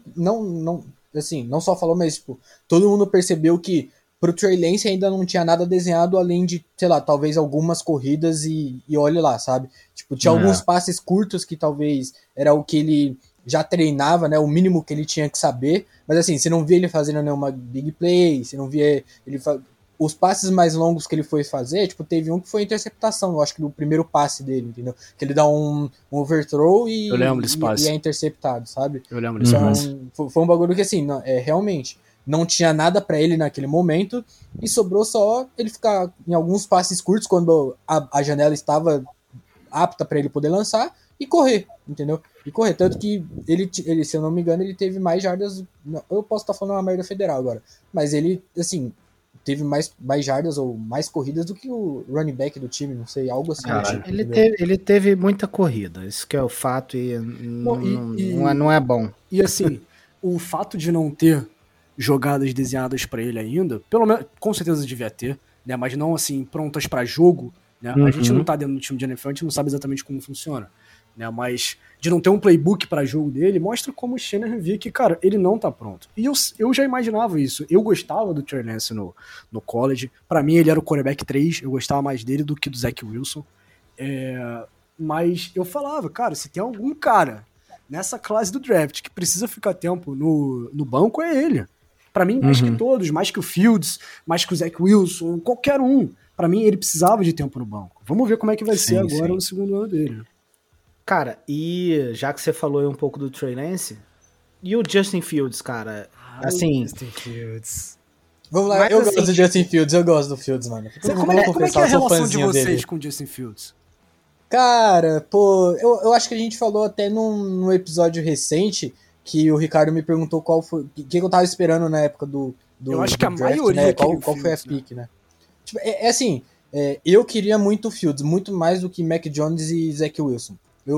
Speaker 5: não só falou, mas, tipo, todo mundo percebeu que pro Trey Lance ainda não tinha nada desenhado além de, sei lá, talvez algumas corridas e olhe lá, sabe? Tipo, tinha alguns passes curtos que talvez era o que ele já treinava, né? O mínimo que ele tinha que saber. Mas, assim, você não via ele fazendo nenhuma big play, você não via ele... Os passes mais longos que ele foi fazer, tipo, teve um que foi interceptação, eu acho que do primeiro passe dele, entendeu? Que ele dá um overthrow e é interceptado, sabe?
Speaker 4: Eu lembro desse passe.
Speaker 5: Foi um bagulho que, assim, realmente, não tinha nada pra ele naquele momento e sobrou só ele ficar em alguns passes curtos quando a janela estava apta pra ele poder lançar e correr, entendeu? E correr, tanto que ele, se eu não me engano, ele teve mais jardas, eu posso estar falando uma merda federal agora, mas ele, assim... teve mais jardas ou mais corridas do que o running back do time, não sei, algo assim.
Speaker 2: Tipo, ele teve muita corrida, isso que é o fato e não é bom.
Speaker 4: E assim, o fato de não ter jogadas desenhadas pra ele ainda, pelo menos, com certeza devia ter, né, mas não assim, prontas pra jogo, né, a gente não tá dentro do time de NFL, a gente não sabe exatamente como funciona, né, mas de não ter um playbook pra jogo dele, mostra como o Shanahan via que, cara, ele não tá pronto. E eu já imaginava isso. Eu gostava do Trey Lance no college. Pra mim, ele era o quarterback 3. Eu gostava mais dele do que do Zach Wilson. Mas eu falava, cara, se tem algum cara nessa classe do draft que precisa ficar tempo no banco, é ele. Pra mim, mais que todos, mais que o Fields, mais que o Zach Wilson, qualquer um. Pra mim, ele precisava de tempo no banco. Vamos ver como é que vai ser agora no segundo ano dele.
Speaker 2: Cara, e já que você falou aí um pouco do Trey Lance, e o Justin Fields, cara? Assim...
Speaker 4: Justin Fields.
Speaker 5: Vamos lá, eu gosto do Justin Fields, eu gosto do Fields, mano.
Speaker 4: Como é que é a relação de vocês com o Justin Fields?
Speaker 5: Cara, pô, eu acho que a gente falou até num episódio recente que o Ricardo me perguntou qual foi, o que eu tava esperando na época do
Speaker 4: eu acho que a
Speaker 5: draft,
Speaker 4: maioria
Speaker 5: né? Qual foi a pick, né? Tipo, assim, eu queria muito o Fields, muito mais do que Mac Jones e Zach Wilson.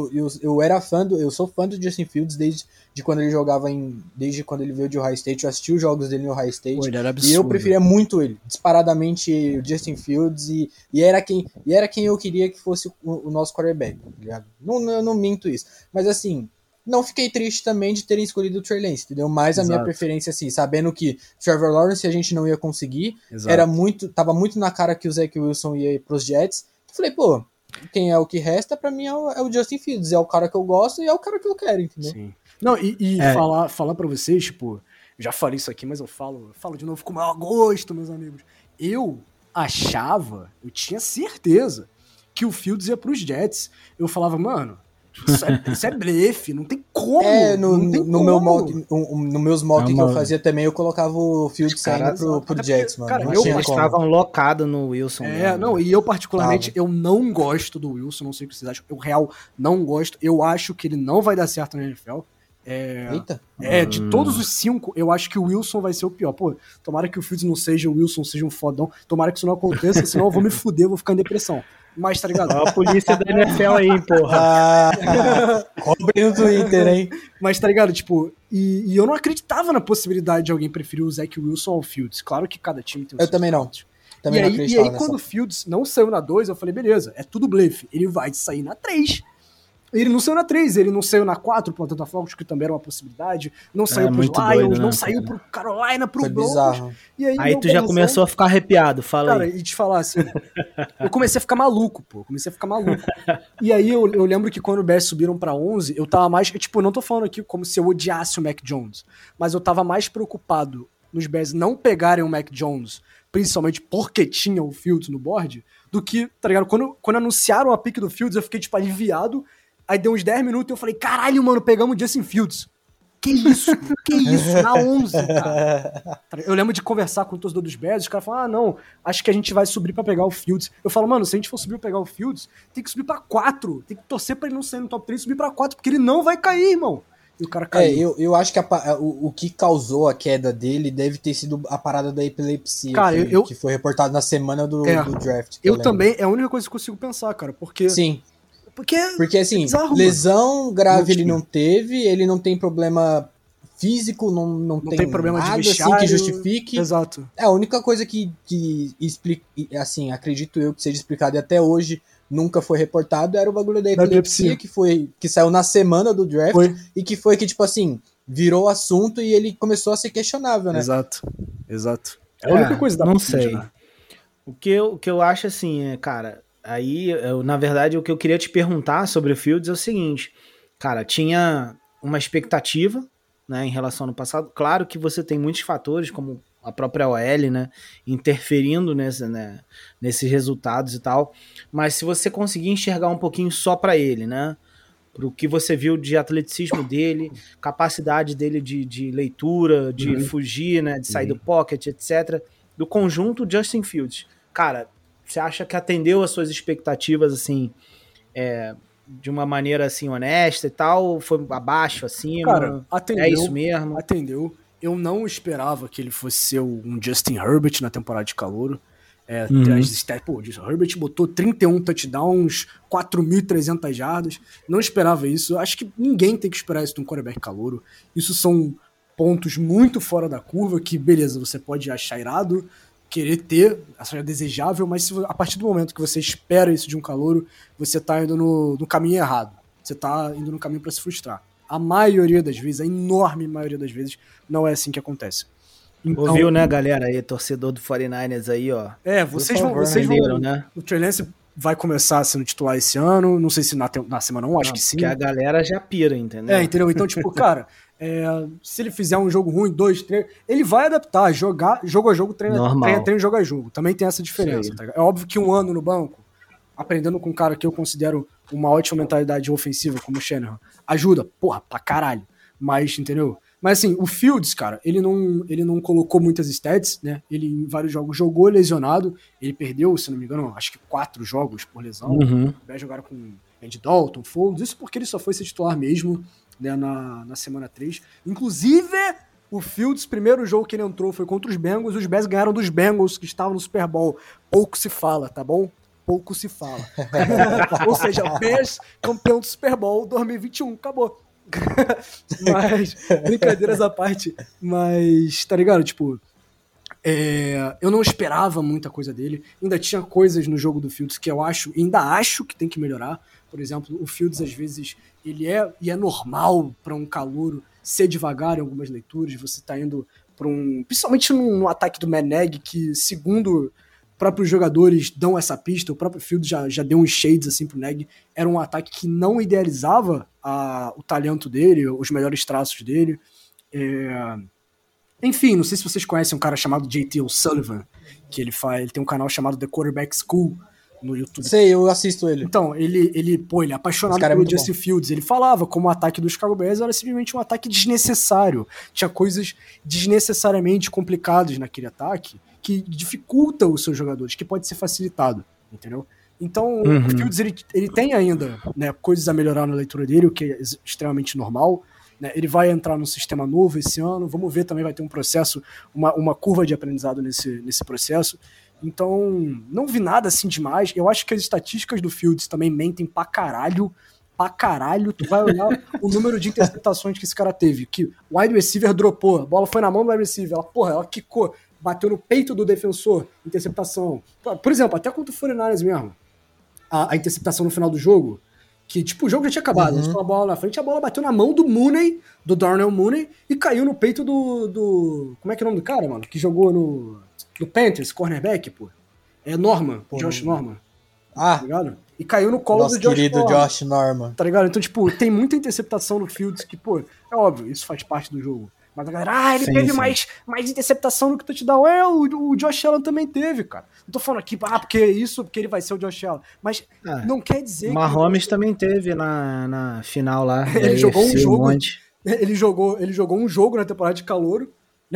Speaker 5: Eu sou fã do Justin Fields desde quando ele jogava desde quando ele veio de Ohio State. Eu assisti os jogos dele no Ohio State.
Speaker 4: Pô, ele era absurdo.
Speaker 5: E eu preferia muito ele, disparadamente o Justin Fields, e era quem eu queria que fosse o nosso quarterback, tá ligado? Eu não minto isso. Mas assim, não fiquei triste também de terem escolhido o Trey Lance, entendeu? Mas a minha preferência, assim, sabendo que Trevor Lawrence a gente não ia conseguir, tava muito na cara que o Zach Wilson ia ir pros Jets. Eu falei, pô, quem é o que resta, pra mim é o Justin Fields, é o cara que eu gosto e é o cara que eu quero, entendeu?
Speaker 4: Sim. Não, falar pra vocês, tipo, já falei isso aqui, mas eu falo de novo com o maior gosto, meus amigos. Eu tinha certeza que o Fields ia pros Jets. Eu falava, mano, Isso é blefe, não tem como.
Speaker 5: No meus mock que eu fazia também, eu colocava o Fields saindo pro Jets, mano.
Speaker 2: Cara, eles estavam locados no Wilson.
Speaker 4: E eu particularmente, eu não gosto do Wilson, não sei o que vocês acham. Eu, real, não gosto. Eu acho que ele não vai dar certo na NFL.
Speaker 5: Eita.
Speaker 4: De todos os 5, eu acho que o Wilson vai ser o pior. Pô, tomara que o Fields não seja o Wilson, seja um fodão. Tomara que isso não aconteça, senão eu vou me fuder, vou ficar em depressão. Mas, tá ligado?
Speaker 2: Ó a polícia da NFL aí, porra.
Speaker 5: Cobre no Twitter, hein?
Speaker 4: Mas, tá ligado? Tipo, e eu não acreditava na possibilidade de alguém preferir o Zach Wilson ao Fields. Claro que cada time tem o seu.
Speaker 5: Eu também não.
Speaker 4: E aí quando o Fields não saiu na 2, eu falei, beleza, é tudo blefe. Ele vai sair na 3. Ele não saiu na 3, ele não saiu na 4 pro Atlanta Falcons, que também era uma possibilidade. Não saiu pros Lions,
Speaker 2: doido, né,
Speaker 4: não saiu pro Carolina, pro Broncos.
Speaker 5: Bizarro.
Speaker 4: E
Speaker 2: aí tu já começou a ficar arrepiado, fala
Speaker 4: cara,
Speaker 2: aí.
Speaker 4: E te falar assim, eu comecei a ficar maluco, pô. E aí eu lembro que quando o Bears subiram pra 11, eu tava mais... Tipo, não tô falando aqui como se eu odiasse o Mac Jones, mas eu tava mais preocupado nos Bears não pegarem o Mac Jones, principalmente porque tinha o Fields no board, do que, tá ligado? Quando anunciaram a pick do Fields, eu fiquei, tipo, aliviado. Aí deu uns 10 minutos e eu falei, caralho, mano, pegamos o Justin Fields. Que isso? Na 11, cara. Eu lembro de conversar com o torcedor dos Bears, os caras falaram, não, acho que a gente vai subir pra pegar o Fields. Eu falo, mano, se a gente for subir pra pegar o Fields, tem que subir pra 4. Tem que torcer pra ele não sair no top 3 e subir pra 4, porque ele não vai cair, irmão. E o cara caiu.
Speaker 5: Eu acho que o que causou a queda dele deve ter sido a parada da epilepsia,
Speaker 4: cara,
Speaker 5: que foi reportado na semana do draft.
Speaker 4: Eu também, é a única coisa que eu consigo pensar, cara, porque...
Speaker 5: Sim.
Speaker 4: Porque
Speaker 5: assim,
Speaker 4: bizarro,
Speaker 5: lesão grave ele não teve, ele não tem problema físico, não tem
Speaker 4: problema
Speaker 5: nada
Speaker 4: de vestiário,
Speaker 5: assim que justifique.
Speaker 4: Exato.
Speaker 5: A única coisa que explica, assim, acredito eu que seja explicado e até hoje nunca foi reportado, era o bagulho da epilepsia, que saiu na semana do draft e que foi que, tipo assim, virou assunto e ele começou a ser questionável, né?
Speaker 4: Exato. É a única coisa da
Speaker 2: não sei. Né? O que eu acho assim, cara... Aí, na verdade, o que eu queria te perguntar sobre o Fields é o seguinte, cara, tinha uma expectativa, né, em relação ao ano passado. Claro que você tem muitos fatores, como a própria OL, né, interferindo nesses resultados e tal, mas se você conseguir enxergar um pouquinho só para ele, né, pro que você viu de atleticismo dele, capacidade dele de leitura, de fugir, né, de sair do pocket, etc., do conjunto Justin Fields, cara... Você acha que atendeu as suas expectativas, assim, de uma maneira, assim, honesta e tal? Foi abaixo, acima?
Speaker 4: Cara, atendeu.
Speaker 2: É isso mesmo?
Speaker 4: Atendeu. Eu não esperava que ele fosse ser um Justin Herbert na temporada de calouro. Pô, o Herbert botou 31 touchdowns, 4.300 jardas. Não esperava isso. Acho que ninguém tem que esperar isso de um quarterback calouro. Isso são pontos muito fora da curva que, beleza, você pode achar irado, querer ter, achar desejável, mas a partir do momento que você espera isso de um calouro, você tá indo no caminho errado. Você tá indo no caminho para se frustrar. A maioria das vezes, a enorme maioria das vezes, não é assim que acontece.
Speaker 2: Então, ouviu, né, galera aí, torcedor do 49ers aí, ó.
Speaker 4: Vocês vão, né? O Trey Lance vai começar sendo titular esse ano, não sei se na semana 1, acho que sim.
Speaker 2: Porque a galera já pira, entendeu?
Speaker 4: Entendeu? Então, tipo, cara... se ele fizer um jogo ruim, 2, 3, ele vai adaptar, jogar jogo a jogo, treino jogo a jogo. Também tem essa diferença. Tá? É óbvio que um ano no banco, aprendendo com um cara que eu considero uma ótima mentalidade ofensiva, como o Shanahan, ajuda, porra, pra caralho. Mas, entendeu? Mas assim, o Fields, cara, ele não colocou muitas stats, né? Ele em vários jogos jogou lesionado, ele perdeu, se não me engano, acho que 4 jogos por lesão. Vai jogar com Andy Dalton, Foles, isso porque ele só foi ser titular mesmo, né, na semana 3. Inclusive, o Fields, primeiro jogo que ele entrou foi contra os Bengals, os Bears ganharam dos Bengals, que estavam no Super Bowl. Pouco se fala, tá bom? Pouco se fala. Ou seja, Bears campeão do Super Bowl 2021, acabou. Mas, brincadeiras à parte, mas, tá ligado? Tipo, eu não esperava muita coisa dele, ainda tinha coisas no jogo do Fields que eu ainda acho que tem que melhorar. Por exemplo, o Fields, às vezes, é normal para um calouro ser devagar em algumas leituras, você tá indo para principalmente no ataque do Maneg, que, segundo próprios jogadores dão essa pista, o próprio Fields já deu uns shades assim pro Neg, era um ataque que não idealizava o talento dele, os melhores traços dele. Enfim, não sei se vocês conhecem um cara chamado JT O'Sullivan, que ele tem um canal chamado The Quarterback School, no YouTube.
Speaker 5: Sei, eu assisto ele.
Speaker 4: Então, ele é apaixonado pelo Justin Fields. Ele falava como o ataque do Chicago Bears era simplesmente um ataque desnecessário. Tinha coisas desnecessariamente complicadas naquele ataque que dificultam os seus jogadores, que pode ser facilitado, entendeu? Então, o Fields, ele tem ainda, né, coisas a melhorar na leitura dele, o que é extremamente normal. Né? Ele vai entrar num sistema novo esse ano, vamos ver, também vai ter um processo, uma curva de aprendizado nesse processo. Então, não vi nada assim demais. Eu acho que as estatísticas do Fields também mentem pra caralho. Tu vai olhar o número de interceptações que esse cara teve. Que o wide receiver dropou, a bola foi na mão do wide receiver, ela quicou, bateu no peito do defensor, interceptação. Por exemplo, até contra o 49ers mesmo, a interceptação no final do jogo, que tipo, o jogo já tinha acabado, a bola na frente, a bola bateu na mão do Mooney, do Darnell Mooney, e caiu no peito do como é que é o nome do cara, mano? Que jogou no Panthers, cornerback, pô. É Norman, Josh Norman. Tá ligado? E caiu no colo do Josh
Speaker 5: querido
Speaker 4: Norman.
Speaker 5: Josh Norman.
Speaker 4: Tá ligado? Então, tipo, tem muita interceptação no Fields que, pô, é óbvio, isso faz parte do jogo. Mas a galera, ele teve mais interceptação do que touchdown. O Josh Allen também teve, cara. Não tô falando aqui, porque ele vai ser o Josh Allen. Mas não quer dizer
Speaker 2: que... Mahomes também teve na final lá.
Speaker 4: Ele jogou um jogo. Ele jogou um jogo na temporada de calouro.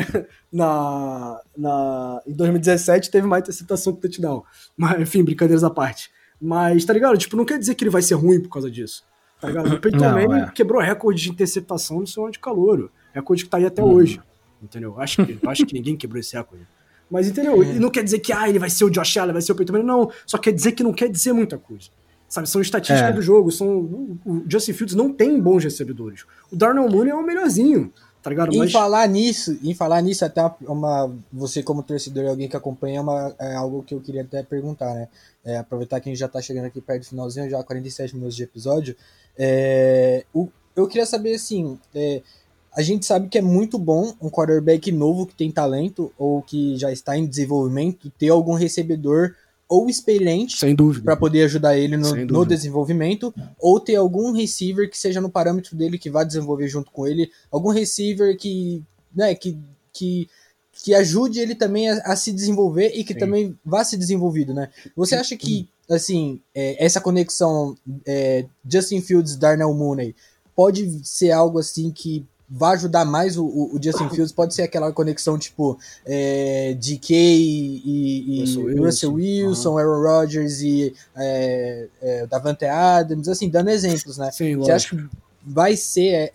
Speaker 4: Em 2017 teve mais interceptação que touchdown. Mas, enfim, brincadeiras à parte. Mas, tá ligado? Tipo, não quer dizer que ele vai ser ruim por causa disso. Tá ligado? O Peyton Manning quebrou recorde de interceptação no seu ano de calouro. Recorde que tá aí até hoje. Entendeu? Acho que ninguém quebrou esse recorde. Mas, entendeu? E não quer dizer que ele vai ser o Josh Allen, vai ser o Peyton Manning. Não. Só quer dizer que não quer dizer muita coisa. Sabe? São estatísticas do jogo. O Justin Fields não tem bons recebedores. O Darnell Mooney é o melhorzinho. Tá ligado?
Speaker 5: Em falar nisso, até você como torcedor e alguém que acompanha, é algo que eu queria até perguntar, né? Aproveitar que a gente já tá chegando aqui perto do finalzinho, já 47 minutos de episódio. Eu queria saber, assim, a gente sabe que é muito bom um quarterback novo que tem talento ou que já está em desenvolvimento ter algum recebedor ou experiente para poder ajudar ele no desenvolvimento, ou ter algum receiver que seja no parâmetro dele, que vá desenvolver junto com ele, algum receiver que ajude ele também a se desenvolver e que também vá se desenvolvido, né? Você acha que, assim, essa conexão Justin Fields, Darnell Mooney pode ser algo assim que vai ajudar mais o Justin Fields? Pode ser aquela conexão tipo DK e Russell Wilson, Aaron Rodgers e Davante Adams, assim, dando exemplos, né?
Speaker 4: Sim,
Speaker 5: você acha que vai ser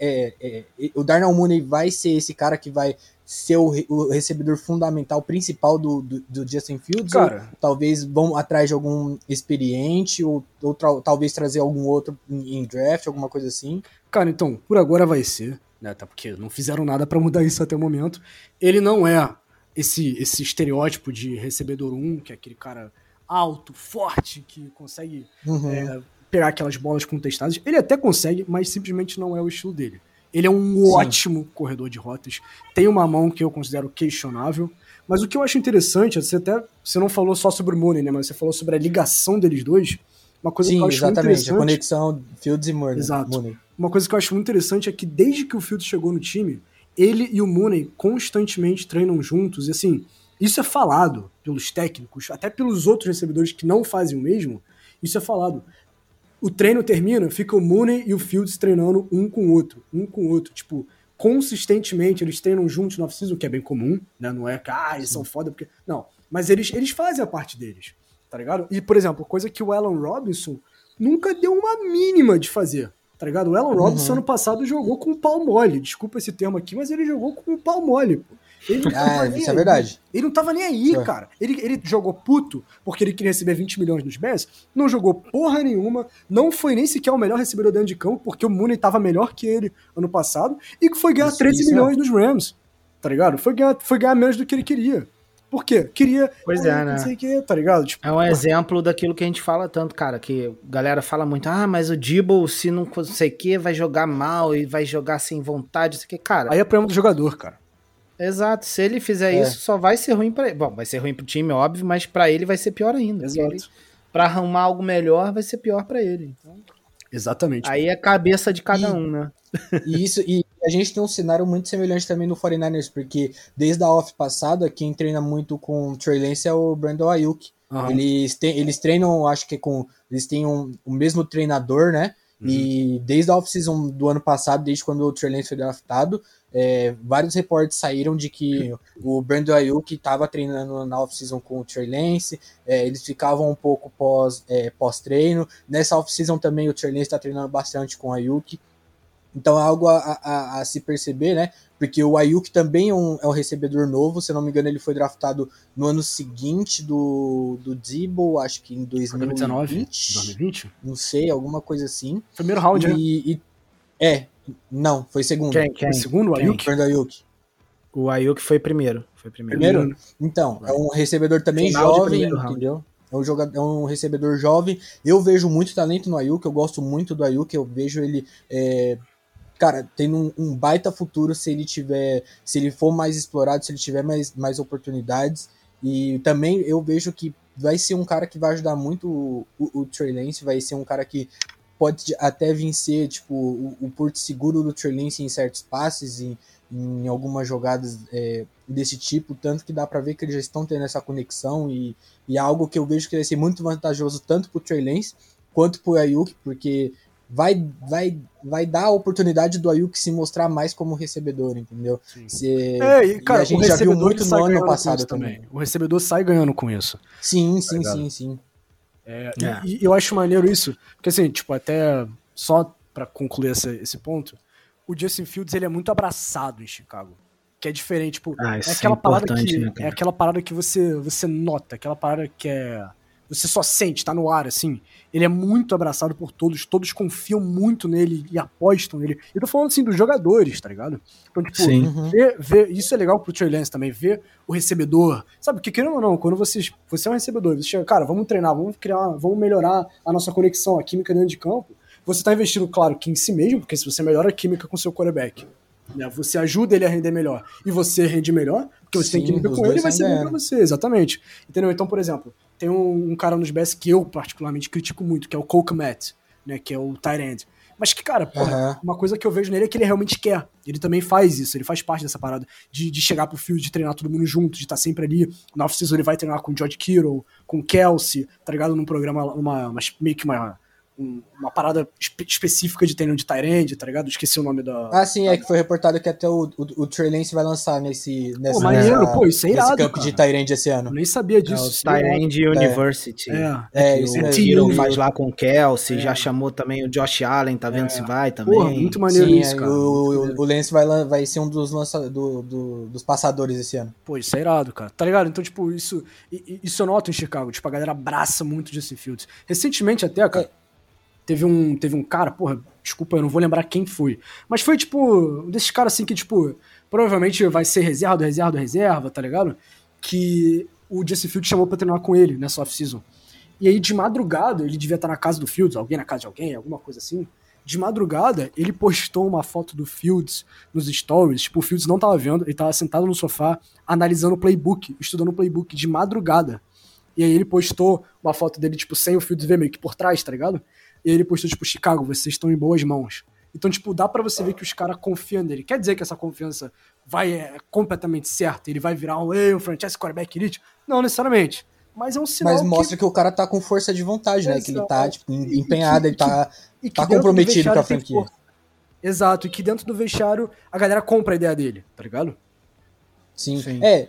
Speaker 5: o Darnell Mooney vai ser esse cara que vai ser o recebedor fundamental, principal do Justin Fields?
Speaker 4: Cara,
Speaker 5: ou talvez vão atrás de algum experiente, ou talvez trazer algum outro em draft, alguma coisa assim?
Speaker 4: Cara, então, por agora vai ser, né, tá, porque não fizeram nada pra mudar isso até o momento. Ele não é esse estereótipo de recebedor 1, que é aquele cara alto, forte, que consegue pegar aquelas bolas contestadas. Ele até consegue, mas simplesmente não é o estilo dele. Ele é um ótimo corredor de rotas, tem uma mão que eu considero questionável, mas o que eu acho interessante, você não falou só sobre o Mooney, né, mas você falou sobre a ligação deles dois. Uma coisa que eu acho muito interessante,
Speaker 5: a conexão Fields e Mooney.
Speaker 4: Exato. Uma coisa que eu acho muito interessante é que desde que o Fields chegou no time, ele e o Mooney constantemente treinam juntos, e assim, isso é falado pelos técnicos, até pelos outros recebedores que não fazem o mesmo, isso é falado. O treino termina, fica o Mooney e o Fields treinando um com o outro, tipo, consistentemente eles treinam juntos no off-season, que é bem comum, né, não é que, eles são foda, porque, não, mas eles fazem a parte deles, tá ligado? E, por exemplo, coisa que o Allen Robinson nunca deu uma mínima de fazer, tá ligado? O Allen Robinson ano passado jogou com o pau mole, desculpa esse termo aqui, mas ele jogou com o pau mole, pô.
Speaker 5: Isso é verdade.
Speaker 4: Ele não tava nem aí, cara. Ele jogou puto porque ele queria receber 20 milhões nos Bears, não jogou porra nenhuma, não foi nem sequer o melhor recebedor dentro de campo, porque o Mooney tava melhor que ele ano passado, e que foi ganhar 13 milhões nos Rams, tá ligado? Foi ganhar menos do que ele queria. Por quê? Queria...
Speaker 2: né?
Speaker 4: Não sei o que, tá ligado? Tipo,
Speaker 2: é um exemplo daquilo que a gente fala tanto, cara, que a galera fala muito, mas o Debo, se não sei o que, vai jogar mal e vai jogar sem vontade, não sei o que, cara.
Speaker 4: Aí é problema do jogador, cara.
Speaker 2: Exato, se ele fizer isso, só vai ser ruim pra ele. Bom, vai ser ruim pro time, óbvio, mas pra ele vai ser pior ainda.
Speaker 4: Exato.
Speaker 2: Pra arrumar algo melhor, vai ser pior pra ele. Então,
Speaker 4: exatamente.
Speaker 2: Aí é a cabeça de cada um, né?
Speaker 5: E a gente tem um cenário muito semelhante também no 49ers, porque desde a off passada, quem treina muito com o Trey Lance é o Brandon Ayuk,
Speaker 4: Aham.
Speaker 5: Eles treinam, acho que eles têm o mesmo treinador, né? E desde a off-season do ano passado, desde quando o Trey Lance foi draftado, vários reportes saíram de que o Brandon Ayuk estava treinando na off-season com o Trey Lance, eles ficavam um pouco pós-treino. Nessa off-season também o Trey Lance está treinando bastante com o Ayuk. Então é algo a se perceber, né? Porque o Ayuk também é um recebedor novo, se eu não me engano ele foi draftado no ano seguinte do Debo, acho que em 2019,
Speaker 4: 2020?
Speaker 5: não sei, alguma coisa assim.
Speaker 4: Primeiro round, né?
Speaker 5: Não, foi segundo.
Speaker 2: Quem?
Speaker 4: Foi segundo, o Ayuk?
Speaker 5: Brandon Ayuk.
Speaker 2: O Ayuk foi primeiro.
Speaker 5: Primeiro? Então, é um recebedor também
Speaker 2: Final de
Speaker 5: jovem,
Speaker 2: primeiro round.
Speaker 5: entendeu? É um recebedor jovem. Eu vejo muito talento no Ayuk, eu gosto muito do Ayuk, eu vejo ele... cara, tem um baita futuro se ele for mais explorado, se ele tiver mais oportunidades. E também eu vejo que vai ser um cara que vai ajudar muito o Trey Lance, vai ser um cara que pode até vencer tipo, o porto seguro do Trey Lance em certos passes, em algumas jogadas desse tipo, tanto que dá pra ver que eles já estão tendo essa conexão e é algo que eu vejo que vai ser muito vantajoso tanto pro Trey Lance quanto pro Ayuk, porque vai dar a oportunidade do Ayuk se mostrar mais como recebedor, entendeu?
Speaker 4: Cara,
Speaker 5: e a gente já viu muito no ano passado
Speaker 4: também. O recebedor sai ganhando com isso.
Speaker 5: Sim.
Speaker 4: E eu acho maneiro isso, porque assim, tipo, até só pra concluir esse ponto, o Justin Fields, ele é muito abraçado em Chicago, que é diferente, tipo,
Speaker 2: isso
Speaker 4: é aquela parada que,
Speaker 2: né,
Speaker 4: é aquela parada que você nota, aquela parada que você só sente, tá no ar, assim. Ele é muito abraçado por todos confiam muito nele e apostam nele. Eu tô falando, assim, dos jogadores, tá ligado? Então, tipo, ver isso é legal pro Trey Lance também, ver o recebedor. Sabe, que querendo ou não, quando você é um recebedor, você chega, cara, vamos treinar, vamos melhorar a nossa conexão, a química dentro de campo. Você tá investindo, claro, que em si mesmo, porque se você melhora a química com o seu quarterback, né, você ajuda ele a render melhor e você rende melhor, porque você tem química com ele, vai ser bom pra você, exatamente. Entendeu? Então, por exemplo, tem um cara nos Bears que eu particularmente critico muito, que é o Cole Kmet, né, que é o tight end. Mas que, cara, porra, uma coisa que eu vejo nele é que ele realmente quer. Ele também faz isso, ele faz parte dessa parada de chegar pro field, de treinar todo mundo junto, de estar sempre ali. Na off-season ele vai treinar com o George Kittle, com o Kelsey, tá ligado? Num programa, meio que uma parada específica de treino de tight end, tá ligado? Esqueci o nome da...
Speaker 5: sim, que foi reportado que até o Trey Lance vai lançar isso é irado, campo
Speaker 4: cara.
Speaker 5: de tight end esse ano.
Speaker 4: Eu nem sabia disso.
Speaker 2: O tight end University.
Speaker 5: Isso
Speaker 2: o Tiro faz lá com o Kelsey, já chamou também o Josh Allen, tá vendo se vai também.
Speaker 4: Porra, muito maneiro isso, cara.
Speaker 5: O Lance vai ser um dos dos passadores esse ano.
Speaker 4: Pô, isso é irado, cara. Tá ligado? Então, tipo, isso eu noto em Chicago. Tipo, a galera abraça muito Justin Fields. Recentemente até, cara, teve um cara, porra, desculpa, eu não vou lembrar quem foi. Mas foi, tipo, um desses caras assim que, tipo, provavelmente vai ser reserva, tá ligado? Que o Justin Fields chamou pra treinar com ele nessa off-season. E aí, de madrugada, ele devia estar na casa do Fields, alguém na casa de alguém, alguma coisa assim. De madrugada, ele postou uma foto do Fields nos stories. Tipo, o Fields não tava vendo, ele tava sentado no sofá, analisando o playbook, estudando o playbook de madrugada. E aí ele postou uma foto dele, tipo, sem o Fields ver, meio que por trás, tá ligado? E aí ele postou, tipo, Chicago, vocês estão em boas mãos. Então, tipo, dá pra você ver que os caras confiam nele. Quer dizer que essa confiança vai completamente certa? Ele vai virar um franchise quarterback elite? Não necessariamente. Mas é um sinal.
Speaker 5: Mas mostra que o cara tá com força de vontade, né? Que ele tá, tipo, empenhado, ele tá comprometido com a franquia.
Speaker 4: Exato, e que dentro do vestiário a galera compra a ideia dele, tá ligado?
Speaker 5: Sim.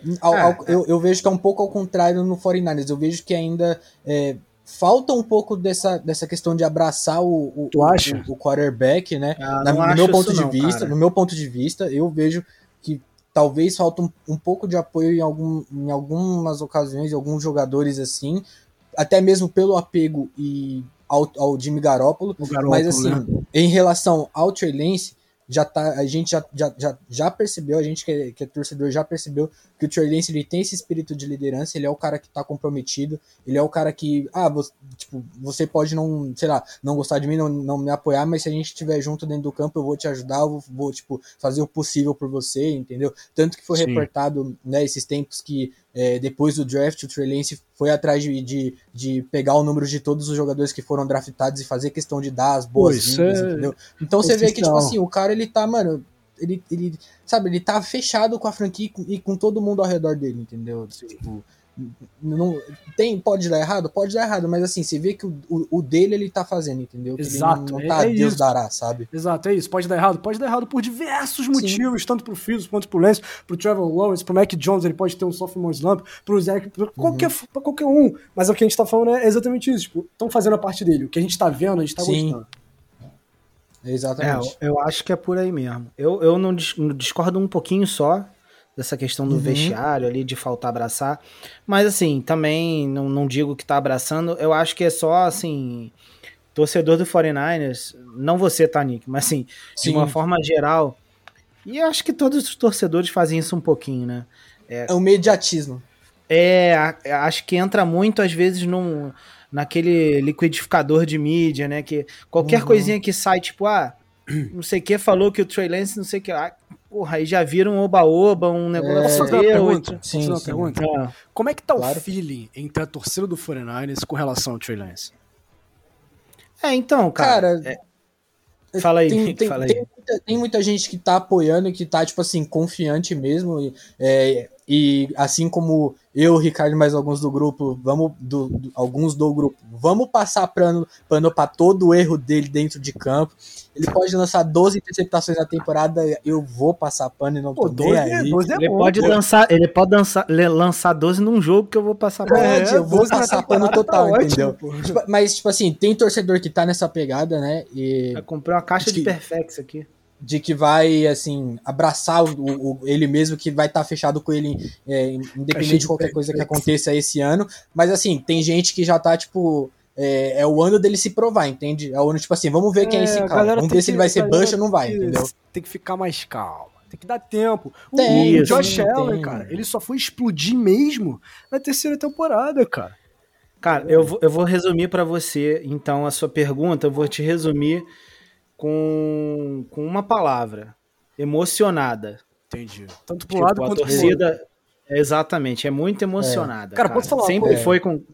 Speaker 5: Eu vejo que é um pouco ao contrário no 49ers. Eu vejo que ainda falta um pouco dessa questão de abraçar o quarterback, né? No meu ponto de vista, eu vejo que talvez falta um pouco de apoio em algumas ocasiões, em alguns jogadores assim, até mesmo pelo apego ao Jimmy Garoppolo, mas assim, né? Em relação ao Trey Lance, a gente já percebeu, a gente que é torcedor já percebeu que o Trey Lance ele tem esse espírito de liderança, ele é o cara que tá comprometido, ele é o cara que, você pode não, sei lá, não gostar de mim, não me apoiar, mas se a gente estiver junto dentro do campo, eu vou te ajudar, eu vou tipo, fazer o possível por você, entendeu? Tanto que foi reportado, né, esses tempos que depois do draft, o Trey Lance foi atrás de pegar o número de todos os jogadores que foram draftados e fazer questão de dar as boas-vindas, entendeu? Então você vê que, tipo assim, o cara, ele tá, mano, ele sabe, ele tá fechado com a franquia e com todo mundo ao redor dele, entendeu? Tipo, Pode dar errado? Pode dar errado, mas assim, você vê que o dele ele tá fazendo, entendeu? Que
Speaker 4: Exato,
Speaker 5: ele não tá Deus dará, sabe?
Speaker 4: Exato, é isso. Pode dar errado por diversos motivos, tanto pro Fields quanto pro Lance, pro Trevor Lawrence, pro Mac Jones, ele pode ter um sophomore slump, pro Zach, pra qualquer um. Mas o que a gente tá falando é exatamente isso, tipo, estão fazendo a parte dele. O que a gente tá vendo, a gente tá gostando.
Speaker 5: Exatamente.
Speaker 2: Eu acho que é por aí mesmo. Eu não discordo um pouquinho só dessa questão do vestiário ali, de faltar abraçar. Mas assim, também não digo que tá abraçando. Eu acho que é só, assim, torcedor do 49ers, não você, tá, Nick? Mas assim, de uma forma geral. E acho que todos os torcedores fazem isso um pouquinho, né?
Speaker 5: É um mediatismo.
Speaker 2: Acho que entra muito, às vezes, naquele liquidificador de mídia, né? Que qualquer coisinha que sai, tipo, não sei o que, falou que o Trey Lance, não sei o que, porra, aí já viram um oba-oba, um negócio.
Speaker 4: Posso fazer uma pergunta?
Speaker 5: Sim.
Speaker 4: Pergunta? Como é que tá
Speaker 5: Claro.
Speaker 4: o feeling entre a torcida do 49ers com relação ao Trey Lance?
Speaker 2: Então, cara... Fala aí, fala aí.
Speaker 5: Tem muita gente que tá apoiando, que tá, tipo assim, confiante mesmo, e assim como eu, Ricardo e mais alguns do grupo, vamos passar pano pra todo o erro dele dentro de campo. Ele pode lançar 12 interceptações na temporada, eu vou passar pano e não tô nem aí.
Speaker 4: 12
Speaker 2: Ele pode lançar 12 num jogo que eu vou passar pano.
Speaker 5: Eu vou passar pano total,
Speaker 4: tá
Speaker 5: entendeu?
Speaker 4: ótimo,
Speaker 5: Mas, tipo assim, tem torcedor que tá nessa pegada, né? E
Speaker 2: Eu comprei uma caixa de Perfex aqui.
Speaker 5: de que vai, assim, abraçar ele mesmo, que vai estar fechado com ele, independente de qualquer coisa que aconteça esse ano. Mas, assim, tem gente que já tá, tipo, é o ano dele se provar, entende? É o ano, tipo assim, vamos ver quem é esse cara. Vamos ver se ele vai ser bucha ou não vai, entendeu?
Speaker 4: Tem que ficar mais calmo. Tem que dar tempo. O
Speaker 5: Tem,
Speaker 4: Josh
Speaker 5: tem,
Speaker 4: Allen,
Speaker 5: tem.
Speaker 4: cara, ele só foi explodir mesmo na terceira temporada, cara.
Speaker 2: Cara, eu vou resumir pra você, então, a sua pergunta, eu vou te resumir com uma palavra: emocionada.
Speaker 4: Entendi. Tanto pro lado
Speaker 2: A
Speaker 4: quanto pro outro.
Speaker 2: torcida, exatamente, é muito emocionada.
Speaker 4: Cara, posso falar uma
Speaker 2: Sempre
Speaker 4: coisa?
Speaker 2: foi com...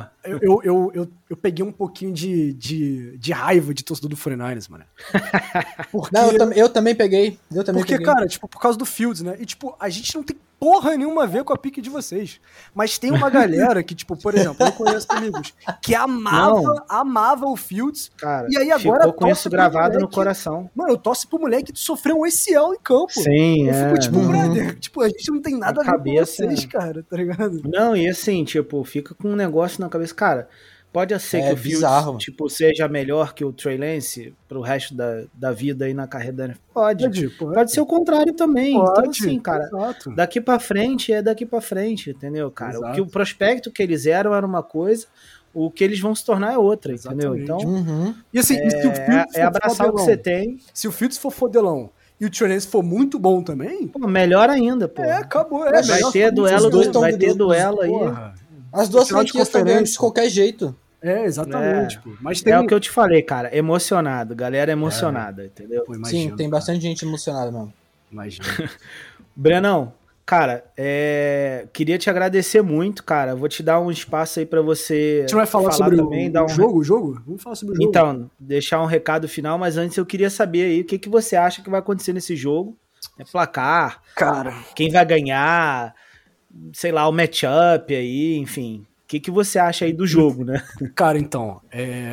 Speaker 4: Eu peguei um pouquinho de raiva de torcedor do 49ers, mano. Porque,
Speaker 5: Não, eu também peguei.
Speaker 4: cara, tipo, por causa do Fields, né? E, tipo, a gente não tem porra nenhuma a ver com a pique de vocês. Mas tem uma galera que, tipo, por exemplo, eu conheço amigos que amava o Fields.
Speaker 2: Cara,
Speaker 4: e aí agora
Speaker 2: ficou com isso gravado no
Speaker 4: moleque.
Speaker 2: coração.
Speaker 4: Mano, eu torço pro moleque que sofreu um ACL em campo.
Speaker 2: Sim,
Speaker 4: Eu fico, tipo,
Speaker 2: Uhum.
Speaker 4: brother, tipo, a gente não tem nada a ver com
Speaker 2: cabeça,
Speaker 4: vocês, cara, tá ligado?
Speaker 2: Não, e assim, tipo, fica com um negócio na cabeça. Cara, pode ser que o
Speaker 5: bizarro,
Speaker 2: Fields, tipo, seja melhor que o Trey Lance pro resto da vida aí na carreira da NFL? Pode ser o contrário também. Então, assim, cara,
Speaker 4: exato.
Speaker 2: daqui pra frente é daqui pra frente, entendeu, cara?
Speaker 4: Exato.
Speaker 2: O que o prospecto que eles eram era uma coisa, o que eles vão se tornar é outra, entendeu?
Speaker 4: Exatamente.
Speaker 2: Então,
Speaker 4: E assim, e se o Fields for
Speaker 2: abraçar o que
Speaker 4: fodelão,
Speaker 2: você tem.
Speaker 4: Se o Fields for fodelão e o Trey Lance for muito bom também,
Speaker 2: Pô, melhor ainda, pô.
Speaker 4: acabou.
Speaker 2: Vai
Speaker 4: melhor
Speaker 2: ter
Speaker 4: que
Speaker 2: duelo,
Speaker 5: os dois tão
Speaker 2: vai ter
Speaker 5: doidos,
Speaker 2: duelo aí.
Speaker 4: porra.
Speaker 5: As duas
Speaker 4: Final de
Speaker 5: franquias estão ganhando de
Speaker 4: conferência.
Speaker 5: qualquer jeito.
Speaker 4: Exatamente. Pô. Mas tem
Speaker 2: É o que eu te falei, cara. Emocionado. Galera emocionada, entendeu?
Speaker 4: Pô, imagino,
Speaker 5: Sim, tem
Speaker 4: cara.
Speaker 5: bastante gente emocionada mesmo.
Speaker 4: Imagina.
Speaker 2: Brenão, cara, queria te agradecer muito, cara. Vou te dar um espaço aí pra você.
Speaker 4: A gente não vai falar sobre
Speaker 2: também,
Speaker 4: o
Speaker 2: dar um...
Speaker 4: jogo? Vamos falar sobre o jogo.
Speaker 2: Então, deixar um recado final, mas antes eu queria saber aí o que você acha que vai acontecer nesse jogo. Placar,
Speaker 4: cara,
Speaker 2: quem vai ganhar, sei lá, o matchup aí, enfim. O que você acha aí do jogo, né?
Speaker 4: Cara, então,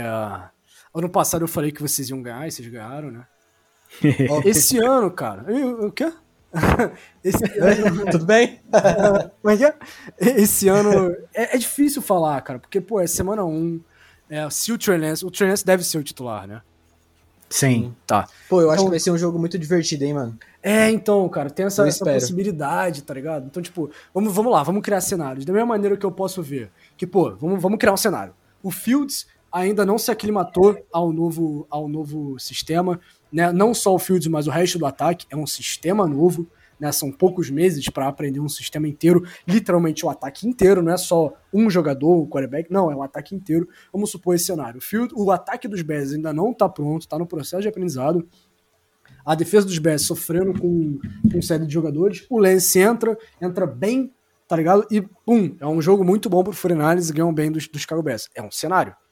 Speaker 4: ano passado eu falei que vocês iam ganhar e vocês ganharam, né? Esse ano, cara... O quê? Esse ano...
Speaker 5: Tudo bem?
Speaker 4: Como é que é? Esse ano... É difícil falar, cara, porque, pô, é semana 1. Se o Trey Lance deve ser o titular, né?
Speaker 2: Sim.
Speaker 4: Tá.
Speaker 5: Pô, eu acho
Speaker 4: Então-
Speaker 5: que vai ser um jogo muito divertido, hein, mano?
Speaker 4: Então, cara, tem essa
Speaker 5: espero.
Speaker 4: possibilidade, tá ligado? Então, tipo, vamos lá, vamos criar cenários. Da mesma maneira que eu posso ver que, pô, vamos criar um cenário. O Fields ainda não se aclimatou ao novo sistema, né? Não só o Fields, mas o resto do ataque. É um sistema novo, né? São poucos meses para aprender um sistema inteiro, literalmente o ataque inteiro, não é só um jogador, o quarterback, não, é um ataque inteiro. Vamos supor esse cenário. O ataque dos Bears ainda não tá pronto, tá no processo de aprendizado. A defesa dos Bears sofrendo com série de jogadores. O Lance entra bem, tá ligado? E, pum, é um jogo muito bom pro 49ers e ganham bem dos Chicago Bears. É um cenário.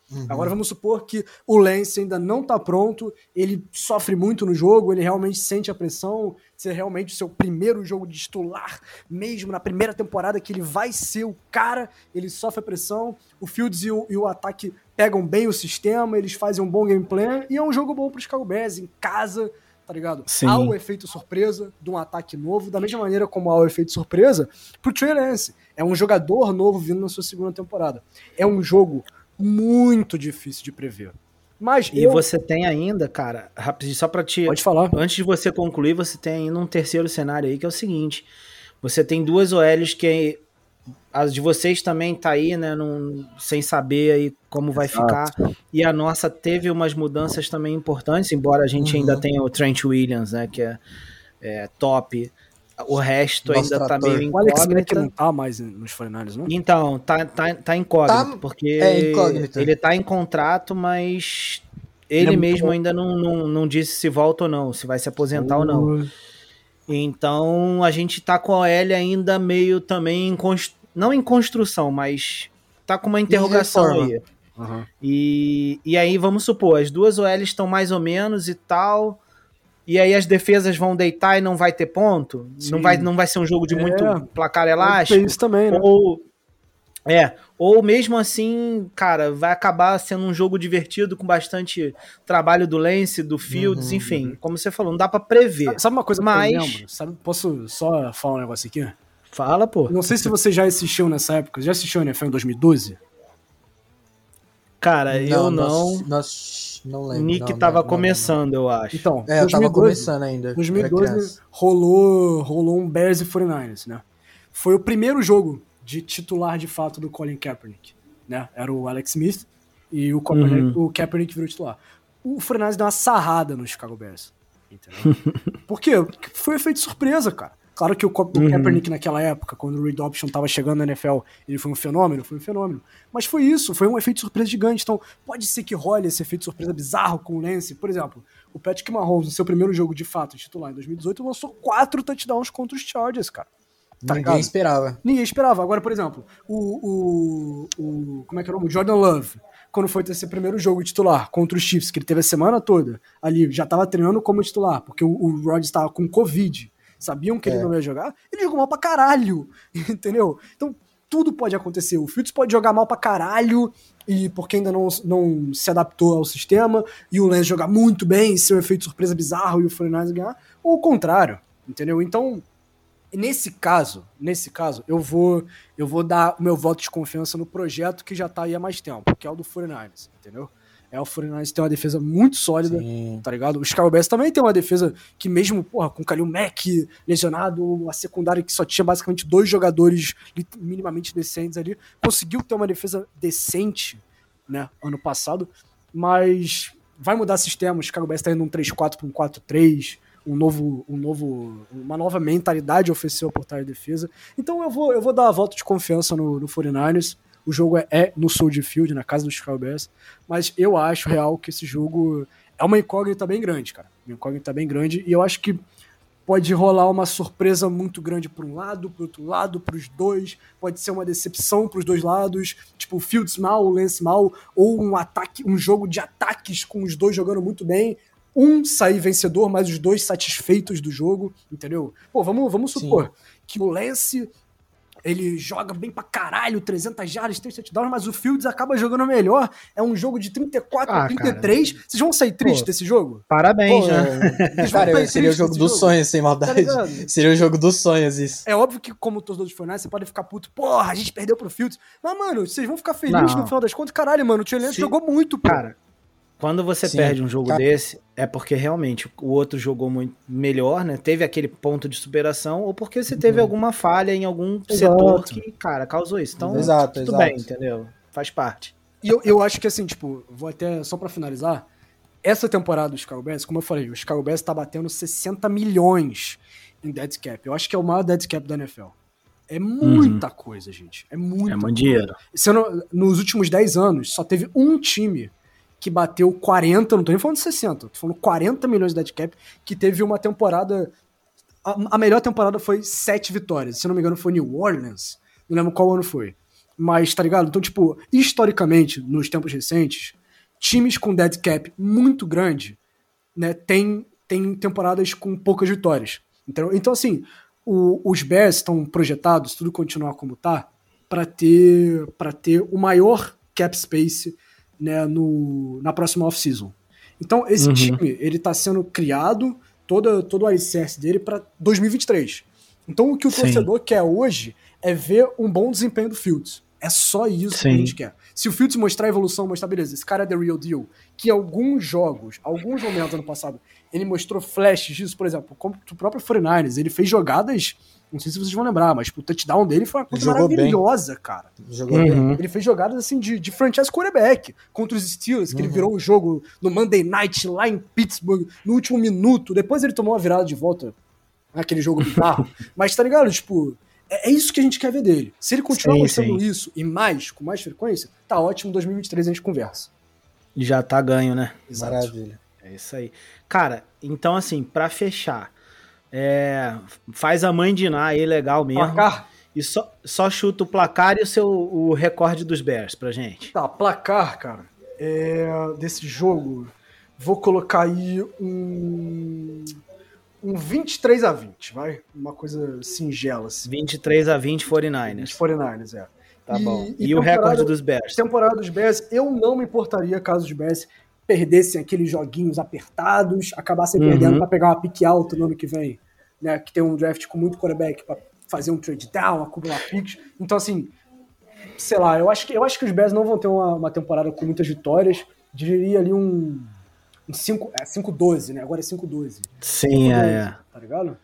Speaker 4: Agora vamos supor que o Lance ainda não tá pronto, ele sofre muito no jogo, ele realmente sente a pressão, ser realmente o seu primeiro jogo de titular, mesmo na primeira temporada que ele vai ser o cara, ele sofre a pressão, o Fields e o ataque pegam bem o sistema, eles fazem um bom gameplay, e é um jogo bom pro Chicago Bears, em casa, tá ligado?
Speaker 2: Sim.
Speaker 4: Há o efeito surpresa de um ataque novo, da mesma maneira como há o efeito surpresa pro Trey Lance. É um jogador novo vindo na sua segunda temporada. É um jogo muito difícil de prever. Mas
Speaker 2: você tem ainda, cara, rapidinho, só pra te...
Speaker 4: Pode falar.
Speaker 2: Antes de você concluir, você tem ainda um terceiro cenário aí, que é o seguinte. Você tem duas OLs que... A de vocês também tá aí, né, sem saber aí como vai ficar. E a nossa teve umas mudanças também importantes, embora a gente ainda tenha o Trent Williams, né, que é top. O resto
Speaker 5: Nosso
Speaker 2: ainda
Speaker 5: trator.
Speaker 2: tá meio
Speaker 4: O Alex Mack
Speaker 2: incógnita.
Speaker 4: não tá mais nos 49ers, não?
Speaker 2: Então, tá incógnito, porque
Speaker 5: incógnito.
Speaker 2: ele tá em contrato, mas ele
Speaker 4: Ele é
Speaker 2: mesmo
Speaker 4: muito
Speaker 2: ainda não disse se volta ou não, se vai se aposentar ou não. Então, a gente tá com a OL ainda meio também, não em construção, mas tá com uma interrogação
Speaker 5: reforma.
Speaker 2: aí.
Speaker 4: Uhum.
Speaker 2: E aí, vamos supor, as duas OLs estão mais ou menos e tal, e aí as defesas vão deitar e não vai ter ponto?
Speaker 4: Sim.
Speaker 2: Não vai ser um jogo de muito placar
Speaker 4: Pode
Speaker 2: elástico?
Speaker 4: ter isso também, né?
Speaker 2: Ou mesmo assim, cara, vai acabar sendo um jogo divertido com bastante trabalho do Lance, do Fields, enfim, como você falou, não dá pra prever.
Speaker 4: Sabe uma coisa
Speaker 2: Mas-
Speaker 4: que eu lembro? Posso só falar um negócio aqui?
Speaker 2: Fala, pô.
Speaker 4: Não sei se você já assistiu nessa época. Já assistiu a NFL em 2012?
Speaker 2: Cara, eu não.
Speaker 5: Nós não lembro.
Speaker 2: Nick
Speaker 5: não,
Speaker 2: tava
Speaker 5: não,
Speaker 2: começando, eu acho.
Speaker 4: Então,
Speaker 5: É, eu tava
Speaker 4: 2012,
Speaker 5: começando ainda. era
Speaker 4: 2012
Speaker 5: criança.
Speaker 4: rolou um Bears e 49ers, né? Foi o primeiro jogo de titular de fato do Colin Kaepernick, né? Era o Alex Smith e o Kaepernick virou titular. O 49ers deu uma sarrada no Chicago Bears, entendeu? Por quê? Porque foi efeito surpresa, cara. Claro que o Kaepernick naquela época, quando o Reed Option tava chegando na NFL, ele foi um fenômeno. Mas foi isso, foi um efeito surpresa gigante. Então, pode ser que role esse efeito surpresa bizarro com o Lance. Por exemplo, o Patrick Mahomes, no seu primeiro jogo de fato titular em 2018, lançou 4 touchdowns contra os Chargers, cara. Tá
Speaker 5: Ninguém
Speaker 4: ligado?
Speaker 5: esperava.
Speaker 4: Ninguém esperava. Agora, por exemplo, como é que é o nome? O Jordan Love, quando foi ter seu primeiro jogo titular contra os Chiefs, que ele teve a semana toda ali, já tava treinando como titular, porque o Rodgers tava com Covid, sabiam que ele não ia jogar, ele jogou mal pra caralho, entendeu? Então, tudo pode acontecer. O Fields pode jogar mal pra caralho, e porque ainda não se adaptou ao sistema, e o Lance jogar muito bem, ser um efeito surpresa bizarro, e o 49ers ganhar, ou o contrário, entendeu? Então, nesse caso, eu vou dar o meu voto de confiança no projeto que já tá aí há mais tempo, que é o do 49ers, entendeu? O 49ers tem uma defesa muito sólida, tá ligado? O Chicago Bears também tem uma defesa que mesmo, porra, com o Khalil Mack lesionado, a secundária que só tinha basicamente 2 jogadores minimamente decentes ali, conseguiu ter uma defesa decente, né, ano passado, mas vai mudar sistema. O Chicago Bears tá indo um 3-4 para um 4-3, uma nova mentalidade ofensiva por trás da defesa. Então eu vou dar a voto de confiança no 49ers. O jogo é no Soldier Field, na casa do Chicago Bears, mas eu acho real que esse jogo é uma incógnita bem grande, cara. Uma incógnita bem grande, e eu acho que pode rolar uma surpresa muito grande para um lado, para outro lado, para os dois. Pode ser uma decepção para os dois lados, tipo o Fields mal, o Lance mal, ou um jogo de ataques com os dois jogando muito bem. Um sair vencedor, mas os dois satisfeitos do jogo, entendeu? Pô, vamos supor que o Lance, ele joga bem pra caralho, 300 jardas, 3 touchdowns, mas o Fields acaba jogando melhor. É um jogo de 34-33. Cara. Vocês vão sair tristes desse jogo?
Speaker 2: Parabéns, né?
Speaker 5: Cara, seria o jogo dos sonhos, sem maldade. Tá seria o jogo dos sonhos, isso.
Speaker 4: É óbvio que, como torcedor de 49ers, você pode ficar puto. Porra, a gente perdeu pro Fields. Mas, mano, vocês vão ficar felizes no final das contas? Caralho, mano, o Trey Lance jogou muito, pô.
Speaker 2: Cara, quando você perde um jogo desse, é porque realmente o outro jogou muito melhor, né? Teve aquele ponto de superação, ou porque você teve alguma falha em algum setor que, cara, causou isso. Então, tudo bem, entendeu? Faz parte.
Speaker 4: E eu acho que, assim, tipo, vou até, só pra finalizar, essa temporada do Chicago Bears, como eu falei, o Chicago Bears tá batendo 60 milhões em dead cap. Eu acho que é o maior dead cap da NFL. É muita coisa, gente. É muito
Speaker 2: dinheiro.
Speaker 4: Nos últimos 10 anos, só teve um time que bateu 40, não tô nem falando de 60, tô falando 40 milhões de dead cap, que teve uma temporada, a melhor temporada foi 7 vitórias, se não me engano foi New Orleans, não lembro qual ano foi, Mas, tá ligado? Então, tipo, historicamente, nos tempos recentes, times com dead cap muito grande, né, tem temporadas com poucas vitórias. Entendeu? Então, assim, os Bears estão projetados, tudo continuar como tá, para ter o maior cap space, né, na próxima off-season. Então, esse time, ele tá sendo criado, todo o alicerce dele para 2023. Então, o que o torcedor quer hoje é ver um bom desempenho do Fields. É só isso que a gente quer. Se o Fields mostrar evolução, mostrar, beleza, esse cara é the real deal, que em alguns momentos ano passado, ele mostrou flashes disso, por exemplo, como o próprio 49ers, ele fez jogadas, não sei se vocês vão lembrar, mas o touchdown dele foi uma coisa maravilhosa, bem. Cara.
Speaker 5: Jogou bem.
Speaker 4: Ele fez jogadas assim de franchise quarterback contra os Steelers, que ele virou o jogo no Monday Night lá em Pittsburgh, no último minuto, depois ele tomou uma virada de volta naquele jogo bizarro, mas tá ligado, tipo... É isso que a gente quer ver dele. Se ele continuar mostrando isso e com mais frequência, tá ótimo, 2023 a gente conversa.
Speaker 2: Já tá ganho, né?
Speaker 5: Exato. Maravilha.
Speaker 2: É isso aí. Cara, então assim, pra fechar, faz a mãe de Ná aí, legal mesmo.
Speaker 4: Placar?
Speaker 2: E só chuta o placar e o recorde dos Bears pra gente.
Speaker 4: Tá, placar, cara, desse jogo, vou colocar aí um 23-20, vai? Uma coisa singela, assim.
Speaker 2: 23-20 49ers.
Speaker 4: 49ers,
Speaker 2: Tá bom. E o recorde dos Bears?
Speaker 4: Temporada dos Bears, eu não me importaria caso os Bears perdessem aqueles joguinhos apertados, acabassem perdendo pra pegar uma pique alta no ano que vem, né? Que tem um draft com muito quarterback pra fazer um trade down, acumular picks. Então, assim, sei lá, eu acho que os Bears não vão ter uma temporada com muitas vitórias. Diria ali um 5-12, né? Agora é 5-12.
Speaker 2: Sim,
Speaker 4: 5-12, tá ligado?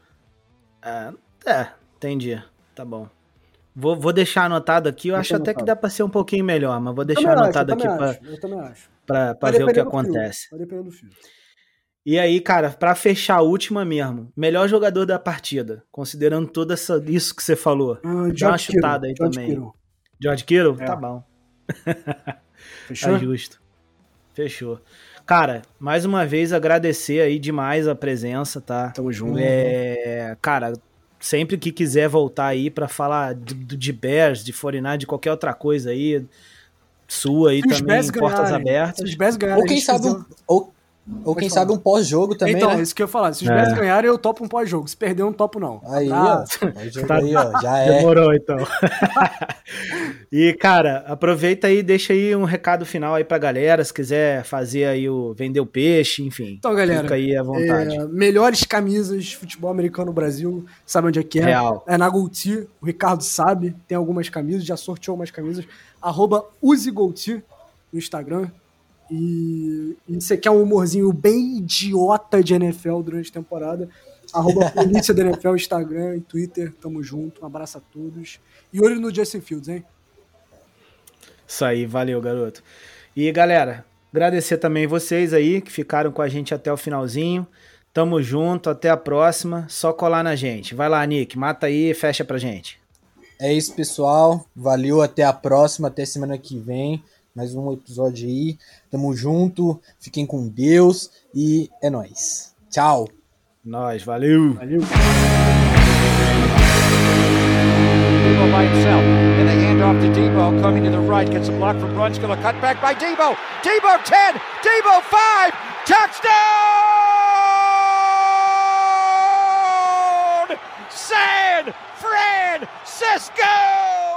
Speaker 2: Entendi. Tá bom. Vou deixar anotado aqui. Eu acho até que dá pra ser um pouquinho melhor, mas vou deixar anotado aqui pra ver o que acontece.
Speaker 4: Vai depender do filme.
Speaker 2: E aí, cara, pra fechar a última mesmo, melhor jogador da partida, considerando tudo isso que você falou. Dá uma chutada aí também. George Kittle? Tá bom.
Speaker 4: Fechou?
Speaker 2: Tá justo. Fechou. Cara, mais uma vez agradecer aí demais a presença, tá?
Speaker 4: Tamo junto.
Speaker 2: Cara, sempre que quiser voltar aí pra falar de Bears, de 49ers, de qualquer outra coisa aí, sua aí também, portas abertas.
Speaker 4: Os Bears ganharem.
Speaker 5: Ou quem sabe, quem sabe um pós-jogo também,
Speaker 4: então,
Speaker 5: né?
Speaker 4: isso que eu ia falar. Se os Bears ganharem, eu topo um pós-jogo. Se perder, eu não topo, não.
Speaker 5: Aí, ó. Já é.
Speaker 2: Demorou, então. E, cara, aproveita aí, deixa aí um recado final aí pra galera, se quiser fazer aí vender o peixe, enfim.
Speaker 4: Então, galera,
Speaker 2: fica aí à vontade.
Speaker 4: Melhores camisas de futebol americano no Brasil, sabe onde é que é?
Speaker 2: Real.
Speaker 4: É na Goldty, o Ricardo sabe, tem algumas camisas, já sorteou umas camisas, @usegoldty no Instagram. E você quer um humorzinho bem idiota de NFL durante a temporada, @polícia da NFL, Instagram e Twitter, tamo junto, um abraço a todos. E olho no Justin Fields, hein?
Speaker 2: Isso aí, valeu, garoto. E, galera, agradecer também vocês aí que ficaram com a gente até o finalzinho. Tamo junto, até a próxima. Só colar na gente. Vai lá, Nick, mata aí e fecha pra gente.
Speaker 5: É isso, pessoal. Valeu, até a próxima, até semana que vem. Mais um episódio aí. Tamo junto, fiquem com Deus e é nóis. Tchau.
Speaker 2: Nós, valeu.
Speaker 4: Valeu.
Speaker 3: Debo by himself, and they hand off to Debo, coming to the right, gets a block from Brunskill, a cutback by Debo, Debo 10, Debo 5, touchdown! San Francisco!